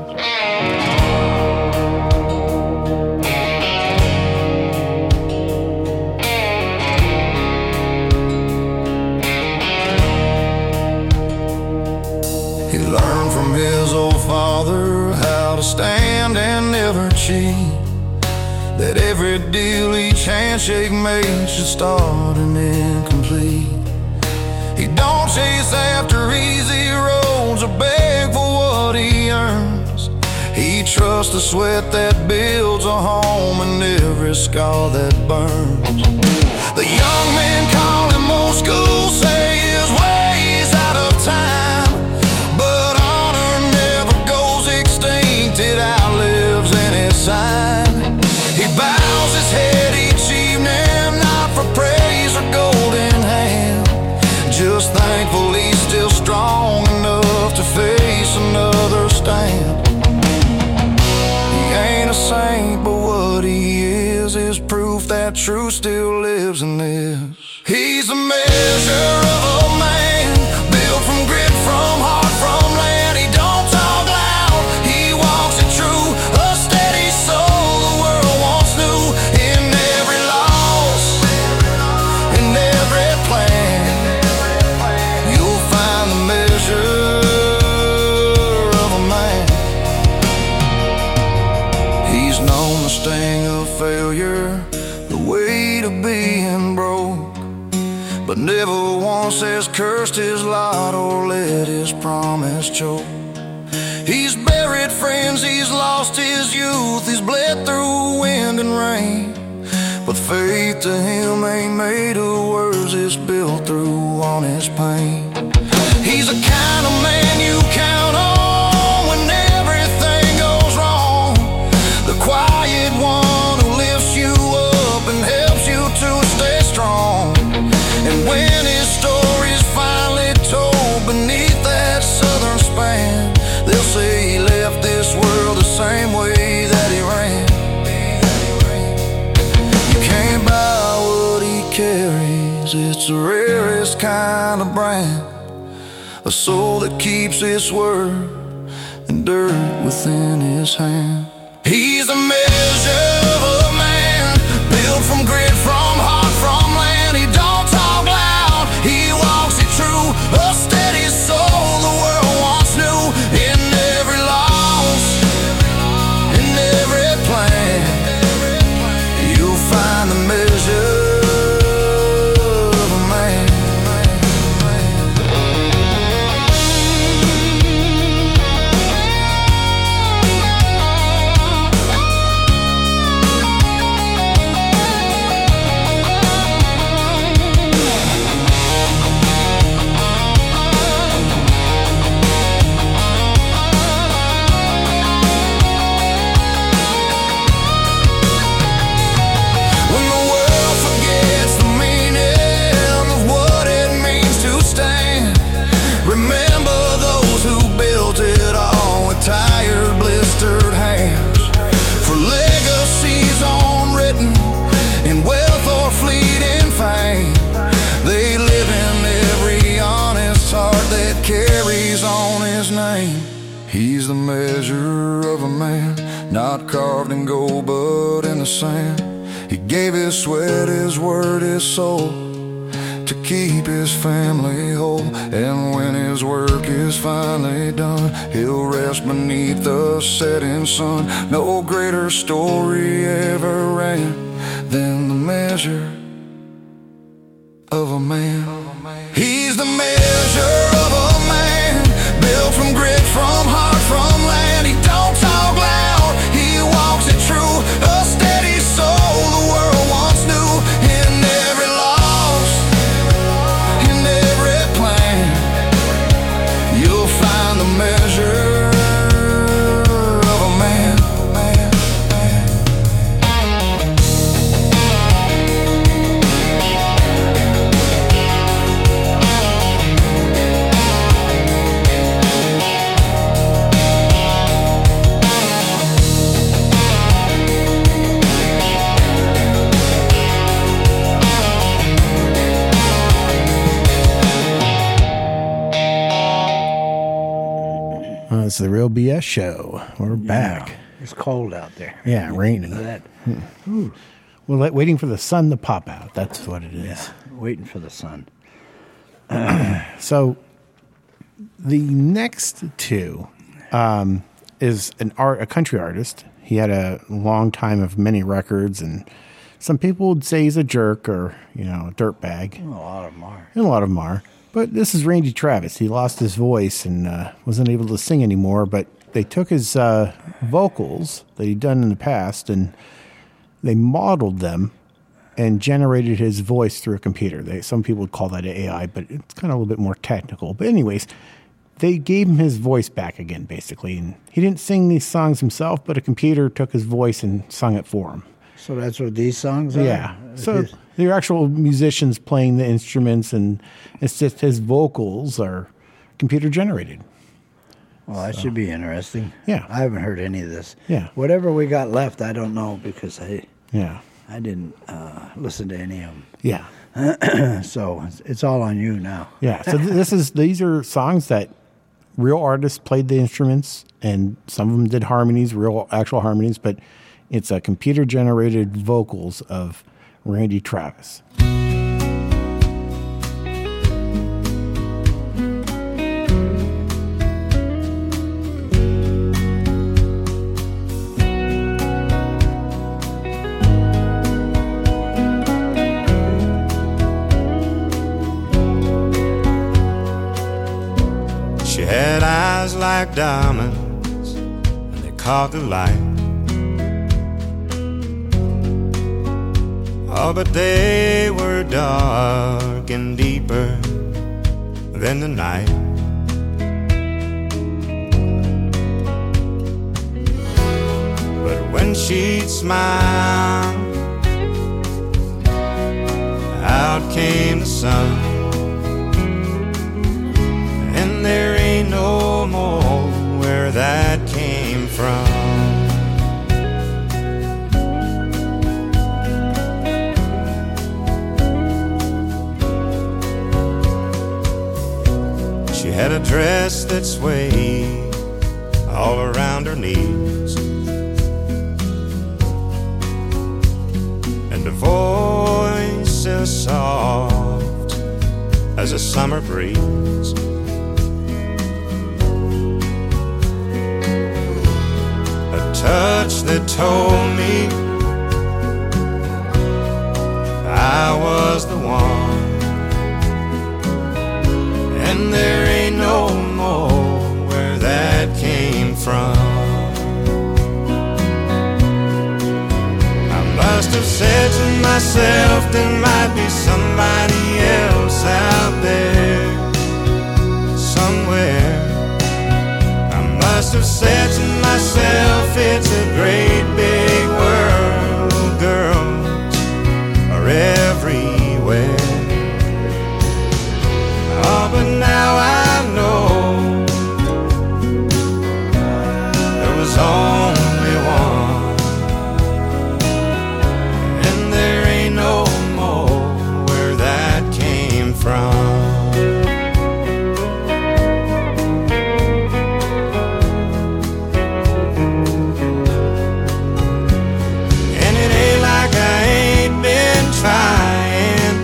He learned from his old father how to stand and never cheat, that every deal each handshake made should start and incomplete. He don't chase after easy roads or beg for what he earns. He trusts the sweat that builds a home and every scar that burns. The young men call him old school, say his way's out of time, but honor never goes extinct, it outlives any sign. He bows his head each evening, not for praise or golden hand, just thankful he's still strong enough to face another stand. He ain't a saint, but what he if that truth still lives in this. He's a measure of a man, built from grit, from heart, from land. He don't talk loud, he walks it true, a steady soul the world once knew. In every loss, in every plan, you'll find the measure of a man. He's known the sting of failure, the weight of being broke, but never once has cursed his lot or let his promise choke. He's buried friends, he's lost his youth, he's bled through wind and rain, but faith to him ain't made of words, it's built through honest pain. He's the kind of man you count on when everything goes wrong, the quiet one who lifts you up and helps you to stay strong. And when his story's finally told beneath that southern span, they'll say he left this world the same way that he ran. You can't buy what he carries, it's the rarest kind of brand, a soul that keeps its word and dirt within his hand. He's a measure of a man, built from grit, from heart, from land. He don't talk loud, he walks it true, a steady soul the world once knew. In every loss, in every plan, you'll find the measure of a man. He's the measure of a man, not carved in gold but in the sand. He gave his sweat, his word, his soul to keep his family whole. And when his work is finally done, he'll rest beneath the setting sun. No greater story ever ran than the measure of a man. He's the measure of a man, built from grit, from heart, from land. He don't talk loud, he walks it true, a steady soul the world once knew. In every loss, in every plan, you'll find the measure of a man. It's the Real BS Show. We're back. It's cold out there. Yeah, raining. That, We're waiting for the sun to pop out. That's what it is. yeah, waiting for the sun. So the next two is a country artist. He had a long time of many records, and some people would say he's a jerk or, a dirtbag. A lot of them are. And a lot of them are. But this is Randy Travis. He lost his voice and wasn't able to sing anymore, but they took his vocals that he'd done in the past and they modeled them and generated his voice through a computer. Some people would call that AI, but it's kind of a little bit more technical. But anyways, they gave him his voice back again, basically. And he didn't sing these songs himself, but a computer took his voice and sung it for him. So that's what these songs are? Yeah. So they're actual musicians playing the instruments, and it's just his vocals are computer generated. Well, that should be interesting. Yeah. I haven't heard any of this. Yeah. Whatever we got left, I don't know because Yeah. I didn't listen to any of them. Yeah. So it's all on you now. Yeah. So these are songs that real artists played the instruments, and some of them did harmonies, actual harmonies, but it's a computer-generated vocals of Randy Travis. She had eyes like diamonds, and they caught the light. Oh, but they were dark and deeper than the night. But when she'd smile, out came the sun. And there ain't no more where that came from. She had a dress that swayed all around her knees, and a voice as soft as a summer breeze. Touch that told me I was the one, and there ain't no more where that came from. I must have said to myself there might be somebody else out there somewhere. Must have said to myself, it's a great big world, girls are everywhere. Oh, but now I know there was only one, and there ain't no more where that came from. Trying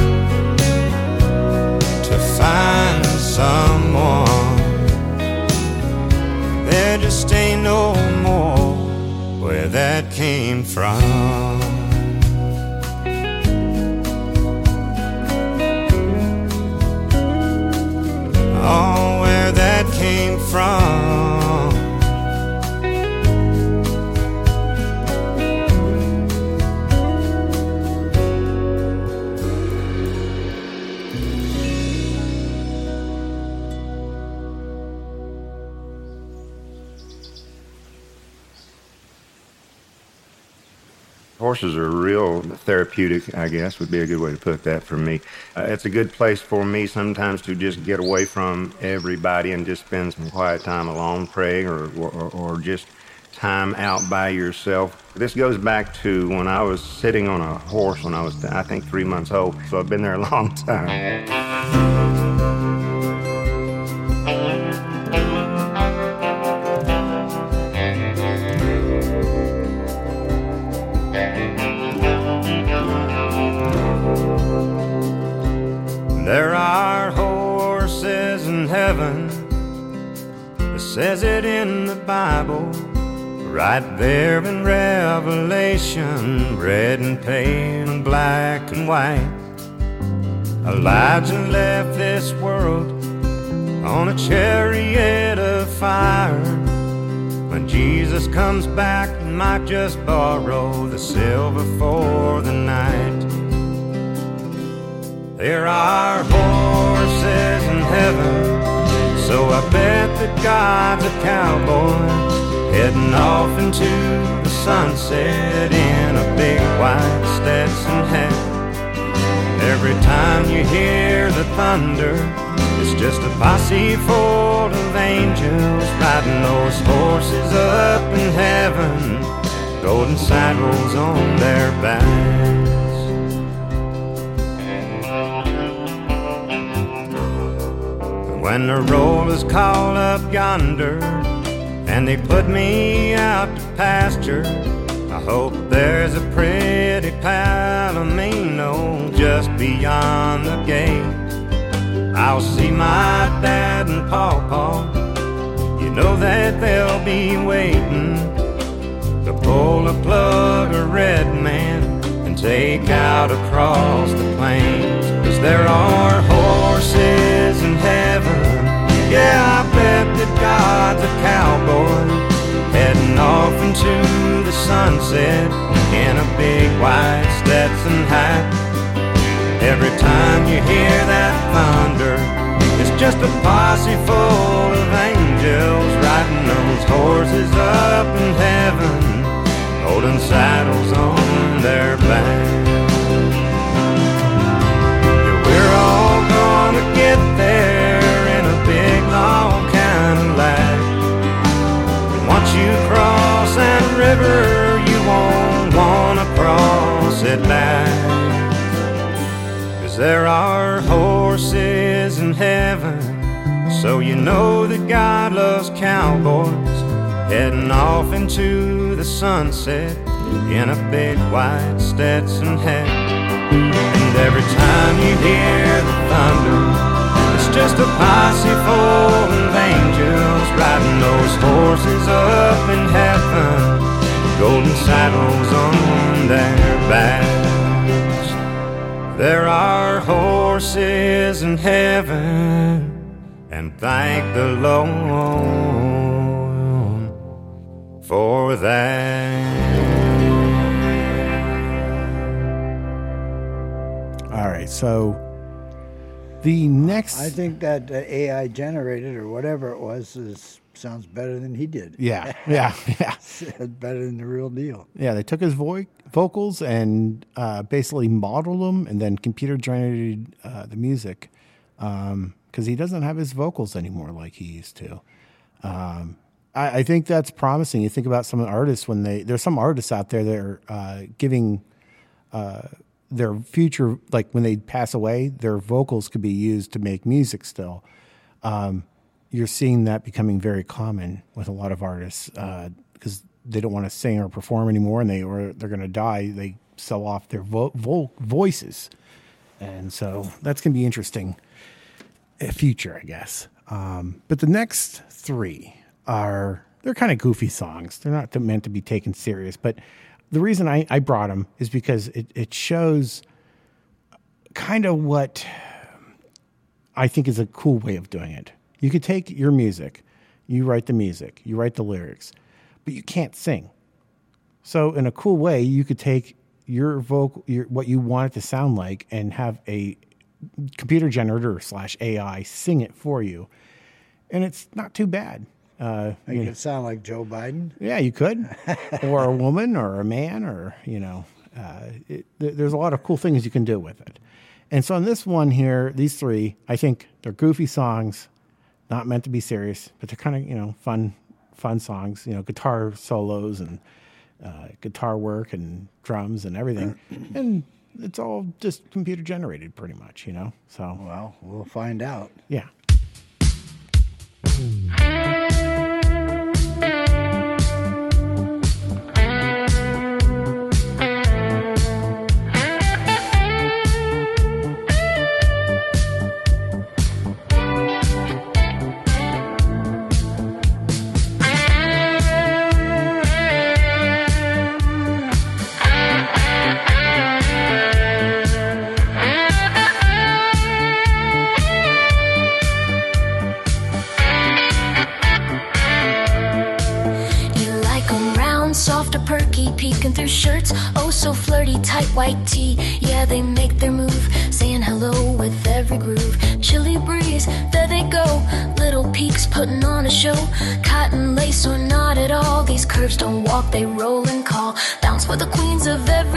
to find someone, there just ain't no more where that came from. Oh, where that came from. Horses are real therapeutic, I guess, would be a good way to put that for me. It's a good place for me sometimes to just get away from everybody and just spend some quiet time alone praying or just time out by yourself. This goes back to when I was sitting on a horse when I was, I think, 3 months old, so I've been there a long time. There are horses in heaven, it says it in the Bible, right there in Revelation, red and pale and black and white. Elijah left this world on a chariot of fire. When Jesus comes back, he might just borrow the silver for the night. There are horses in heaven, so I bet that God's a cowboy, heading off into the sunset in a big white Stetson hat. Every time you hear the thunder, it's just a posse full of angels riding those horses up in heaven. golden saddles on their backs. When the rollers call up yonder and they put me out to pasture, I hope there's a pretty palomino just beyond the gate. I'll see my dad and pawpaw, you know that they'll be waiting to pull a plug or red man and take out across the plains. 'Cause there are horses in heaven, yeah, I bet that God's a cowboy, heading off into the sunset in a big white Stetson hat. Every time you hear that thunder, it's just a posse full of angels riding those horses up in heaven, holding saddles on their backs. Yeah, we're all gonna get there in a big long Cadillac. And once you cross that river, you won't wanna cross it back. 'Cause there are horses in heaven, so you know that God loves cowboys, heading off into the sunset in a big white Stetson hat. And every time you hear the thunder, it's just a posse full of angels riding those horses up in heaven, golden saddles on their backs. There are horses in heaven, and thank the Lord for that. All right, so the next, I think that AI generated or whatever it was sounds better than he did. yeah, Better than the real deal. yeah. They took his vocals and basically modeled them, and then computer generated the music because he doesn't have his vocals anymore like he used to. I think that's promising. You think about some of the artists when there's some artists out there that are giving their future, like when they pass away, their vocals could be used to make music still. You're seeing that becoming very common with a lot of artists because they don't want to sing or perform anymore, and they're going to die. They sell off their voices, and so that's going to be interesting future, I guess. But the next three they're kind of goofy songs. They're not meant to be taken serious, but the reason I brought them is because it shows kind of what I think is a cool way of doing it. You could take your music, you write the music, you write the lyrics, but you can't sing. So in a cool way, you could take your vocal, what you want it to sound like, and have a computer generator / AI sing it for you. And it's not too bad. You could sound like Joe Biden. Yeah, you could, or a woman, or a man, or there's a lot of cool things you can do with it. And so in this one here, these three, I think they're goofy songs, not meant to be serious, but they're kind of fun songs. Guitar solos and guitar work and drums and everything, and it's all just computer generated, pretty much. So Well, we'll find out. yeah. Peeking through shirts, oh so flirty, tight white tee. Yeah, they make their move, saying hello with every groove. Chilly breeze, there they go. Little peaks putting on a show. Cotton lace or not at all. These curves don't walk, they roll and call. Bounce for the queens of every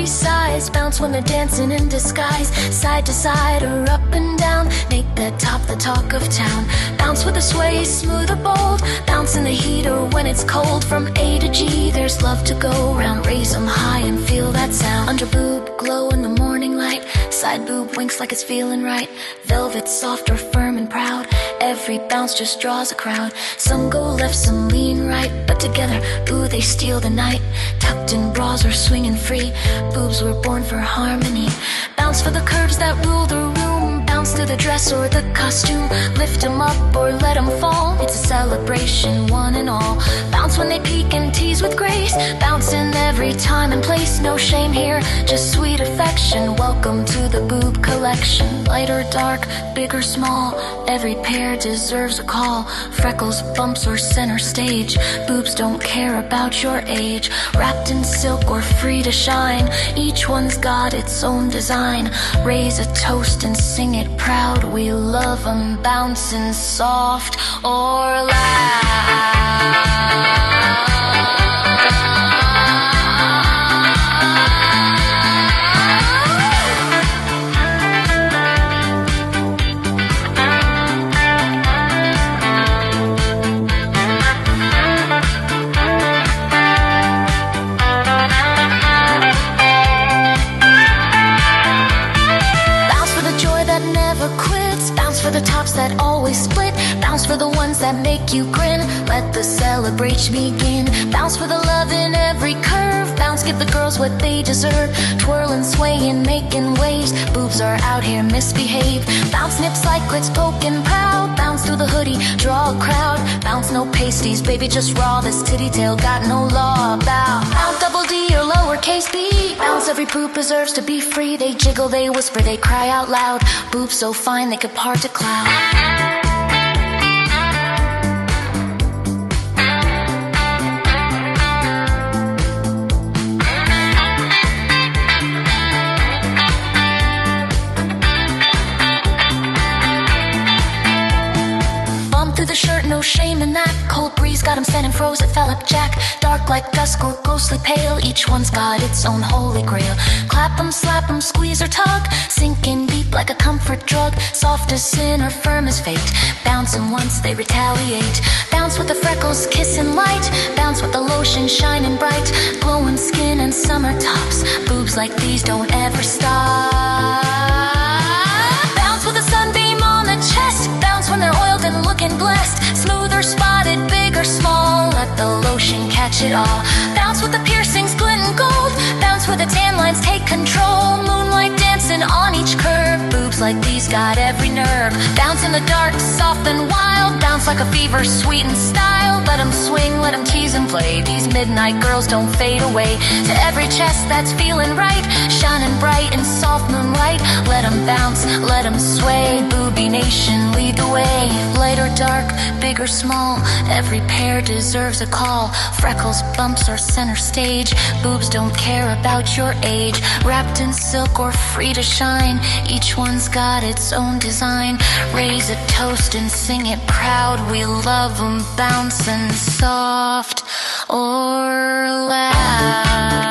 size. Bounce when they're dancing in disguise. Side to side or up and down. Make that top the talk of town. Bounce with a sway, smooth or bold. Bounce in the heat or when it's cold. From A to G, there's love to go round. Raise them high and feel that sound. Under boob, glow in the morning light. Side boob winks like it's feeling right. Velvet soft or firm and proud. Every bounce just draws a crowd. Some go left, some lean right. But together, ooh, they steal the night. Tucked in bras or swinging free. Boobs were born for harmony. Bounce for the curves that rule the room. Bounce to the dress or the costume. Lift them up or let them fall. It's a celebration, one and all. Bounce when they peek and tease with grace. Bounce in every time and place. No shame here, just sweet affection. Welcome to the boob collection. Light or dark, big or small. Every pair deserves a call. Freckles, bumps, or center stage. Boobs don't care about your age. Wrapped in silk or free to shine. Each one's got its own design. Raise a toast and sing it proud. We love 'em bouncing soft or loud. For the tops that always split. Bounce for the ones that make you grin. Let the celebration begin. Bounce for the love in every curve. Bounce, give the girls what they deserve. Twirling, swaying, making waves. Boobs are out here, misbehave. Bounce nips like it's poking proud. Bounce through the hoodie, draw a crowd. Bounce no pasties, baby, just raw. This titty tail got no law about. Bounce double D or lowercase b. Bounce, every poop deserves to be free. They jiggle, they whisper, they cry out loud. Boobs so fine they could part a cloud. Through the shirt, no shame in that. Cold breeze got him standing froze, it fell up Jack. Dark like dusk or ghostly pale. Each one's got its own holy grail. Clap 'em, slap 'em, squeeze or tug. Sinking deep like a comfort drug. Soft as sin or firm as fate. Bouncing once they retaliate. Bounce with the freckles, kissing light. Bounce with the lotion shining bright. Glowing skin and summer tops. Boobs like these don't ever stop. Bounce with a sunbeam on the chest. Bounce when they're oiled and looking blessed. Smooth or spotted, big or small. Let the lotion catch it all. Bounce with the piercings, glinting gold. Bounce where the tan lines take control. Moonlight dancing on each curve. Boobs like these got every nerve. Bounce in the dark, soft and wild. Bounce like a fever, sweet in style. Let 'em swing, let 'em tease and play. These midnight girls don't fade away. To every chest that's feeling right. Shining bright in soft moonlight. Let 'em bounce, let 'em sway. Booby Nation, lead the way. Light or dark, big or small. Every pair deserves a call. Freckles, bumps, or center stage. Boobs don't care about your age. Wrapped in silk or free to shine. Each one's got its own design. Raise a toast and sing it proud. We love 'em bouncing soft or loud.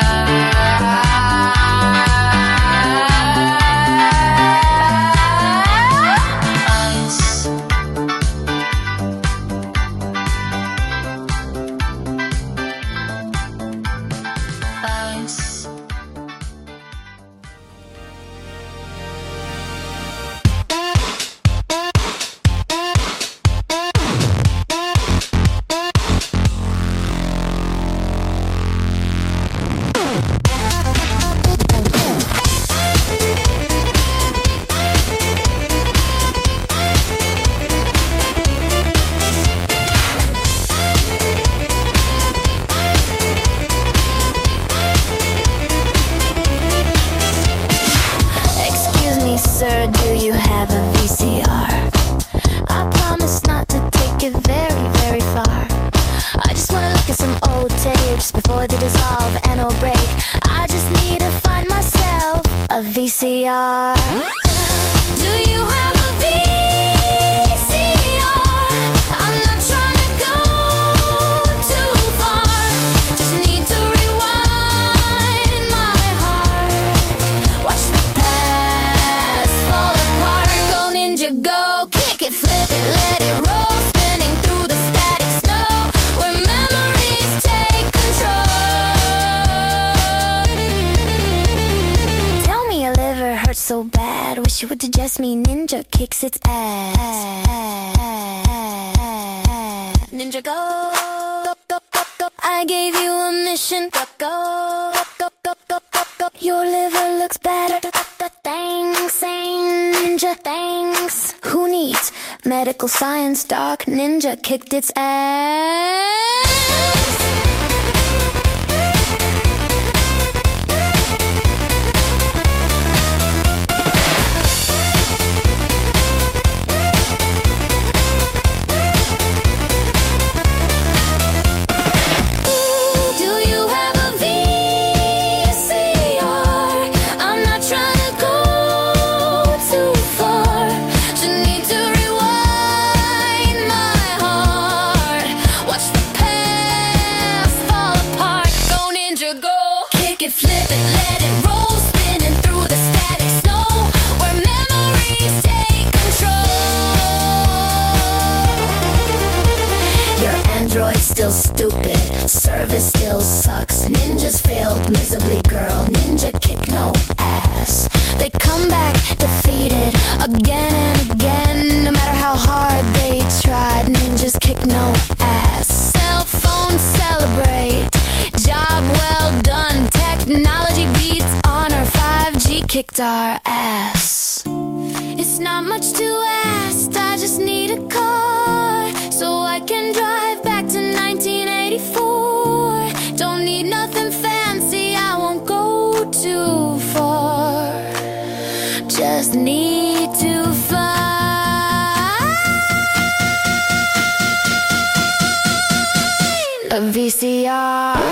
VCR. Do you have a VCR? I'm not trying to go too far. Just need to rewind my She would suggest me ninja kicks its ass. Ninja go, go, go, go, go. I gave you a mission. Go, go, go, go, go, go, go. Your liver looks better. Thanks, ninja, thanks. Who needs medical science, doc? Ninja kicked its ass. Still stupid, service still sucks. Ninjas failed miserably, girl. Ninja kick no ass. They come back defeated again and again. No matter how hard they tried, ninjas kick no ass. Cell phone celebrate, job well done. Technology beats honor, 5G kicked our ass. It's not much to ask, I just need a car so I can drive back to 1984. Don't need nothing fancy, I won't go too far. Just need to find a VCR.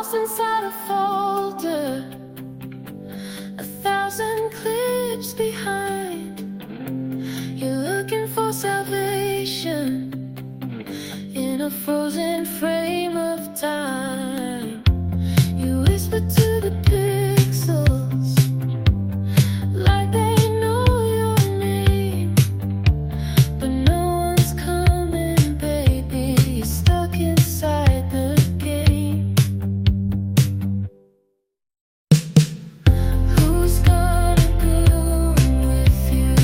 lost inside a folder, 1,000 clips behind. You're looking for salvation in a frozen frame of time. You whisper to the pixels like they know your name, but no one's coming, baby. You're stuck inside the game. Who's gonna go with you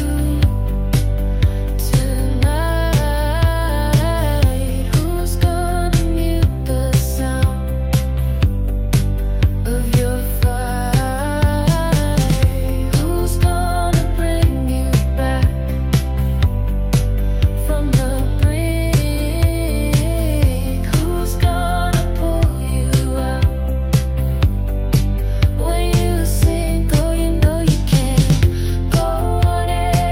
tonight? Who's gonna mute the sound of your fight? Who's gonna bring you back from the brink? Who's gonna pull you out when you sink? Oh, you know you can't go on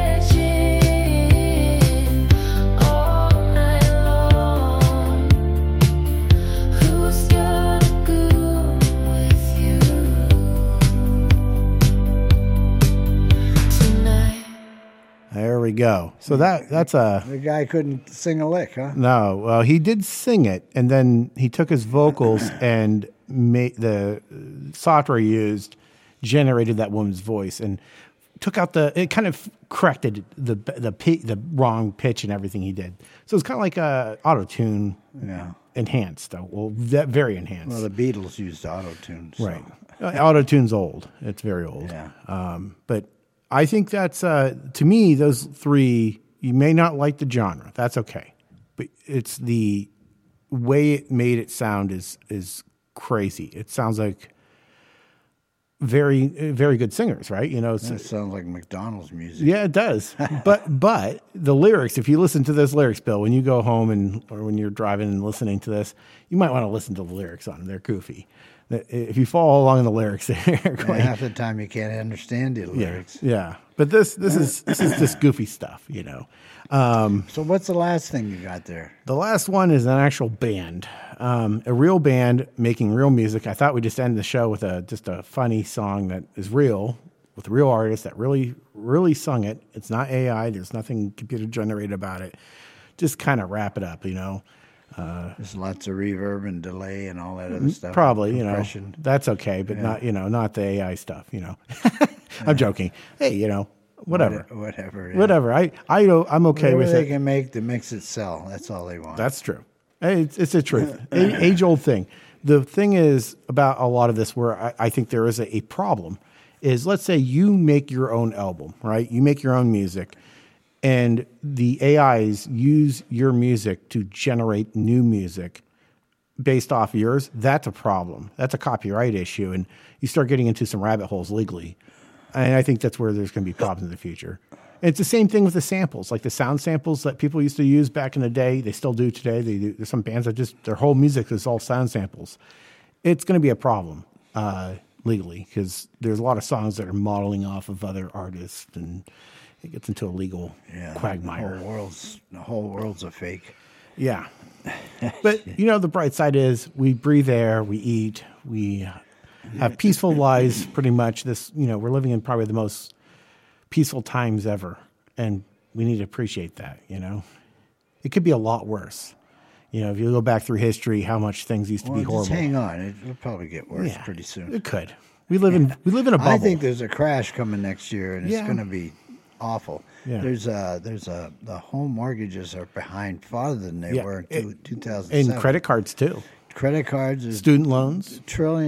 edging all night long. Who's gonna go with you tonight? There we go. So that's a The guy couldn't sing a lick, huh? no. Well, he did sing it, and then he took his vocals and made the software he used generated that woman's voice and took out it kind of corrected the wrong pitch and everything he did. So it's kind of like a auto tune Yeah. enhanced. Well, that very enhanced. Well, the Beatles used auto-tune. So. Right. Auto tune's old. It's very old. Yeah. But I think that's to me those three. You may not like the genre. That's okay, but it's the way it made it sound is crazy. It sounds like very very good singers, right? You know, it's, That sounds like McDonald's music. yeah, it does. but the lyrics, if you listen to those lyrics, Bill, when you go home or when you're driving and listening to this, you might want to listen to the lyrics on them. They're goofy. If you follow along in the lyrics, they're And quite, half the time you can't understand the lyrics. yeah. But this is just goofy stuff, you know. So what's the last thing you got there? The last one is an actual band, a real band making real music. I thought we'd just end the show with just a funny song that is real, with real artists that really, really sung it. It's not AI. There's nothing computer generated about it. Just kind of wrap it up, you know. There's lots of reverb and delay and all that other stuff. Probably, you know, Compression. that's okay, but not the AI stuff, you know. I'm joking. Hey, you know, whatever. Whatever. Yeah. Whatever. I'm okay Whatever with they it. can make to mix it sell. That's all they want. That's true. Hey, it's the truth. Age old thing. The thing is about a lot of this where I think there is a problem is, let's say you make your own album, right? You make your own music, and the AIs use your music to generate new music based off yours. That's a problem. That's a copyright issue, and you start getting into some rabbit holes legally. And I think that's where there's going to be problems in the future. And it's the same thing with the samples, like the sound samples that people used to use back in the day. They still do today. There's some bands that their whole music is all sound samples. It's going to be a problem legally because there's a lot of songs that are modeling off of other artists, and it gets into a legal quagmire. The whole world's a fake. Yeah. But, you know, the bright side is we breathe air, we eat, we have peaceful lives pretty much. We're living in probably the most peaceful times ever, and we need to appreciate that, you know. It could be a lot worse. You know, if you go back through history, how much things used to be horrible. Just hang on. It'll probably get worse Yeah, pretty soon. It could. We live in a bubble. I think there's a crash coming next year, and it's going to be awful. Yeah. The home mortgages are behind farther than they were in 2007. And credit cards too. Credit cards, is Student loans. $1.5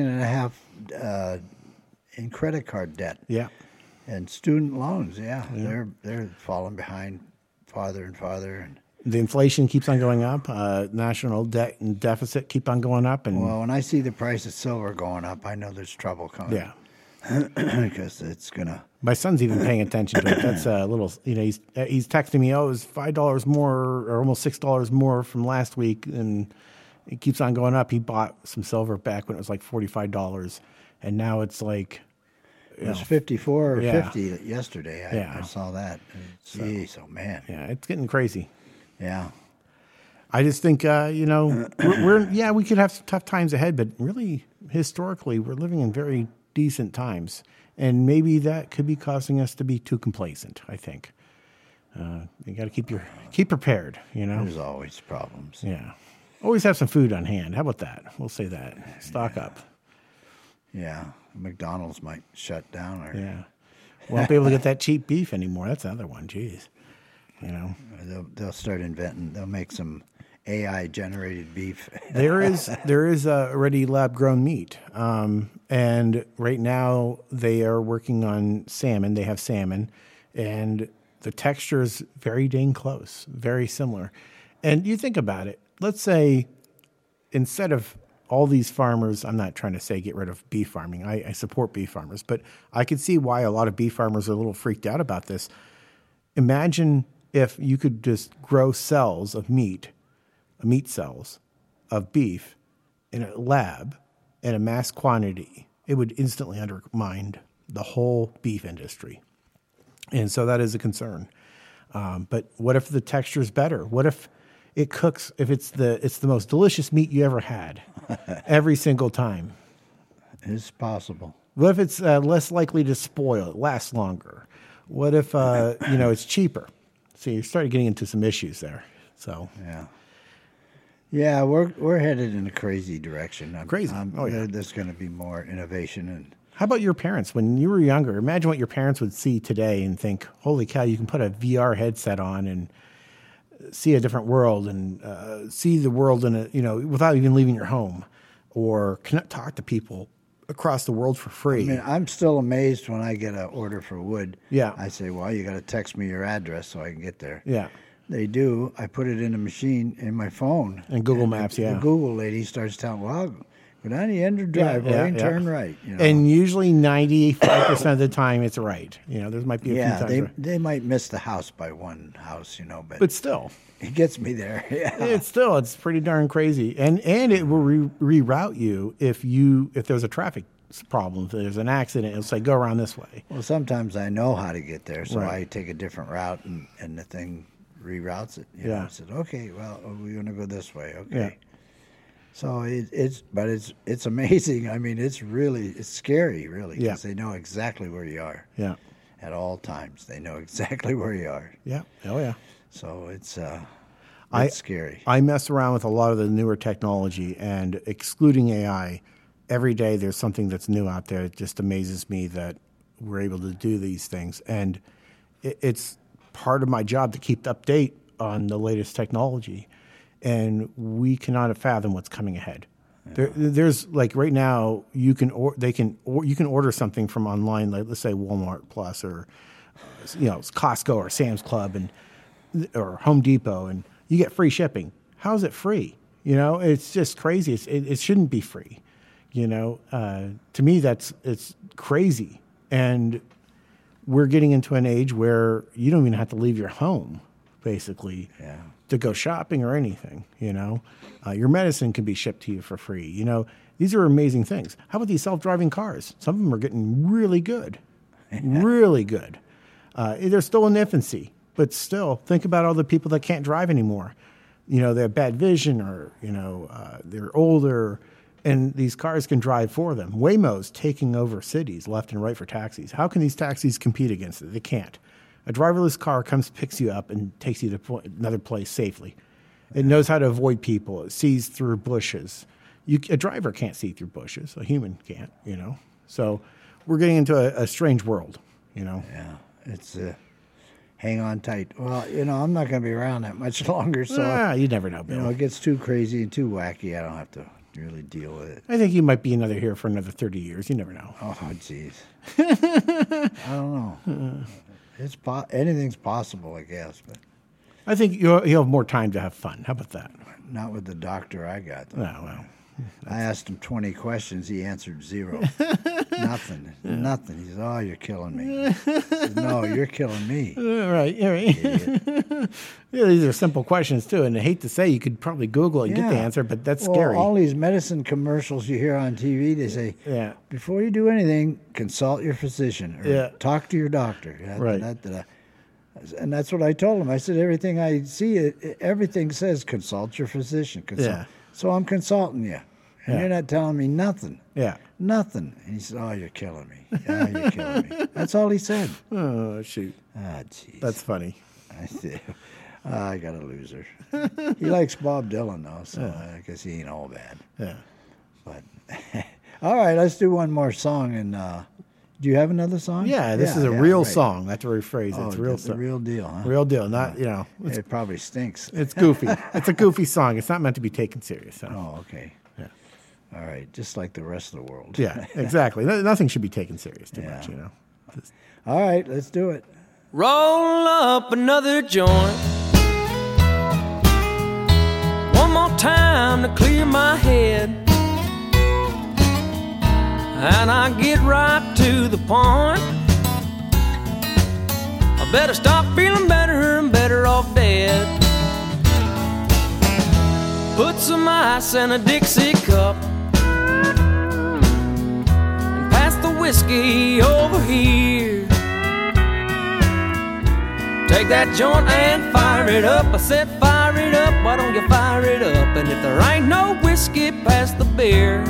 trillion in credit card debt. Yeah. And student loans, they're falling behind farther and farther. And The inflation keeps on going up. National debt and deficit keep on going up. And well, when I see the price of silver going up, I know there's trouble coming. yeah. Because it's gonna. My son's even paying attention to it. That's a little, you know, he's texting me, oh, it was $5 more or almost $6 more from last week. And it keeps on going up. He bought some silver back when it was like $45. And now it's like, It was 54 or Yeah. 50 yesterday. I saw that. Jeez, oh man. yeah, it's getting crazy. Yeah. I just think, you know, we could have some tough times ahead, but really historically, we're living in very decent times, and maybe that could be causing us to be too complacent. I think you got to keep prepared. You know, There's always problems. yeah. Always have some food on hand. How about that? We'll say that. Stock up. Yeah, McDonald's might shut down, or Yeah. Won't be able to get that cheap beef anymore. That's another one. Jeez. You know, they'll start inventing. They'll make some AI generated beef. there is already lab grown meat, and right now they are working on salmon. They have salmon, and the texture is very dang close, very similar. And you think about it. Let's say instead of all these farmers, I'm not trying to say get rid of beef farming. I support beef farmers, but I could see why a lot of beef farmers are a little freaked out about this. Imagine if you could just grow cells of meat cells of beef in a lab in a mass quantity. It would instantly undermine the whole beef industry. And so that is a concern. But what if the texture is better? What if it cooks, if it's the most delicious meat you ever had every single time? It's possible. What if it's less likely to spoil, it lasts longer? What if, it's cheaper? So you started getting into some issues there. So Yeah, we're headed in a crazy direction. Crazy. Oh, yeah. There's going to be more innovation. And How about your parents? When you were younger, imagine what your parents would see today and think, holy cow, you can put a VR headset on and see a different world and see the world without even leaving your home, or talk to people across the world for free. I mean, I'm still amazed when I get an order for wood. Yeah. I say, well, you got to text me your address so I can get there. Yeah. They do. I put it in a machine in my phone. And Google Maps, the yeah. The Google lady starts telling, well, go down the end of the driveway and turn right. You know? And usually 95% of the time it's right. There might be a few times. They might miss the house by one house, but still. It gets me there. Yeah. It's pretty darn crazy. And it will reroute you if there's a traffic problem, if there's an accident, it'll say go around this way. Well, sometimes I know how to get there, so Right. I take a different route and the thing reroutes it. You know, I said, okay, well, we're going to go this way. Okay. Yeah. So it's amazing. I mean, it's scary, really, because they know exactly where you are. Yeah. At all times, they know exactly where you are. Yeah. Oh yeah. So it's scary. I mess around with a lot of the newer technology, and excluding AI, every day there's something that's new out there. It just amazes me that we're able to do these things, and it's part of my job to keep up to date on the latest technology, and we cannot fathom what's coming ahead. There's like right now you can order something from online, like let's say Walmart Plus or Costco or Sam's Club or Home Depot, and you get free shipping. How is it free? It's just crazy. It shouldn't be free. To me it's crazy, and we're getting into an age where you don't even have to leave your home, basically, to go shopping or anything. Your medicine can be shipped to you for free. These are amazing things. How about these self-driving cars? Some of them are getting really good, really good. They're still in infancy, but still, think about all the people that can't drive anymore. They have bad vision, or they're older. And these cars can drive for them. Waymo's taking over cities left and right for taxis. How can these taxis compete against it? They can't. A driverless car comes, picks you up, and takes you to another place safely. It knows how to avoid people. It sees through bushes. A driver can't see through bushes. A human can't, So we're getting into a strange world, Yeah, it's hang on tight. Well, I'm not going to be around that much longer. So you never know, Bill. It gets too crazy and too wacky. I don't have to really deal with it. I think you might be here for another 30 years. You never know. Oh, jeez. I don't know. Anything's possible, I guess, but I think you'll have more time to have fun. How about that? not with the doctor I got. Oh, well. I asked him 20 questions. He answered 0. Nothing. He said, "Oh, you're killing me." I said, "No, you're killing me." Right. Yeah, these are simple questions, too. And I hate to say you could probably Google it and get the answer, but that's scary. All these medicine commercials you hear on TV, they say, before you do anything, consult your physician or talk to your doctor. Right. And that's what I told him. I said, everything I see, everything says consult your physician. So I'm consulting you. and you're not telling me nothing. Yeah. Nothing. And he said, "Oh, you're killing me. Oh, you're killing me." That's all he said. Oh, shoot. Ah, jeez. That's funny. I said, I got a loser. He likes Bob Dylan, though, so I guess he ain't all bad. Yeah. But all right, let's do one more song. And do you have another song? Yeah, this is a real right. song. That's to rephrase it. Oh, It's a real it's song. the real deal, huh? Real deal. Not, you know, It probably stinks. it's goofy. It's a goofy song. It's not meant to be taken serious. So. Oh, okay. Yeah. All right, just like the rest of the world. Yeah, exactly. Nothing should be taken serious too Yeah. much, you know. All right, let's do it. Roll up another joint. One more time to clear my head. And I get right to the point. I better stop feeling better and better off dead. Put some ice in a Dixie cup and pass the whiskey over here. Take that joint and fire it up. I said fire it up, why don't you fire it up? And if there ain't no whiskey, pass the beer.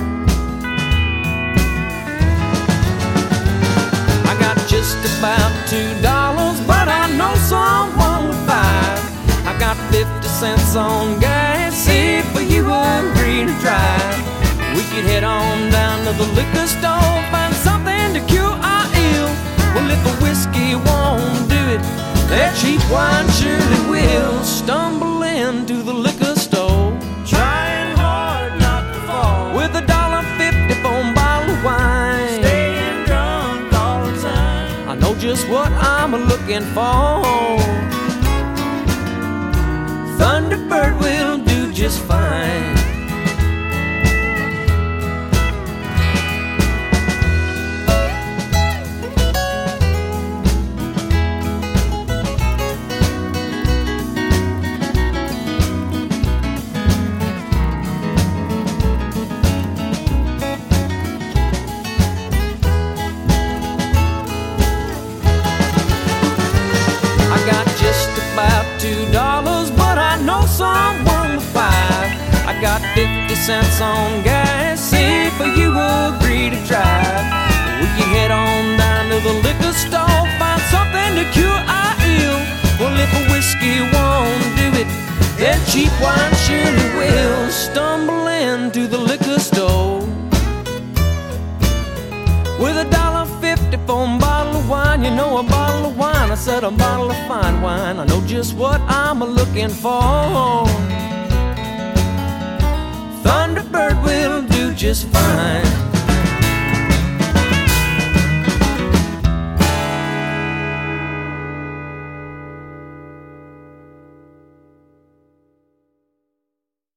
I got just about $2, but I know someone with 5. I got 50 cents on gas, see if you agree to drive. We could head on down to the liquor store, find something to cure our ill. Well, if the whiskey won't do it, that cheap wine surely will. Stumble into the liquor store, trying hard not to fall, with $1.50 for a bottle of wine. Staying drunk all the time, I know just what I'm looking for. Thunderbird will do just fine. $2, but I know someone with 5. I got 50 cents on gas, see if you agree to drive. We can head on down to the liquor store, find something to cure our ill. Well, if a whiskey won't do it, then cheap wine surely will. Stumble into the liquor store with $1.50 for a bottle of wine. You know, a bottle of wine, I said a bottle of fine wine. I know just what I'm looking for. Thunderbird will do just fine.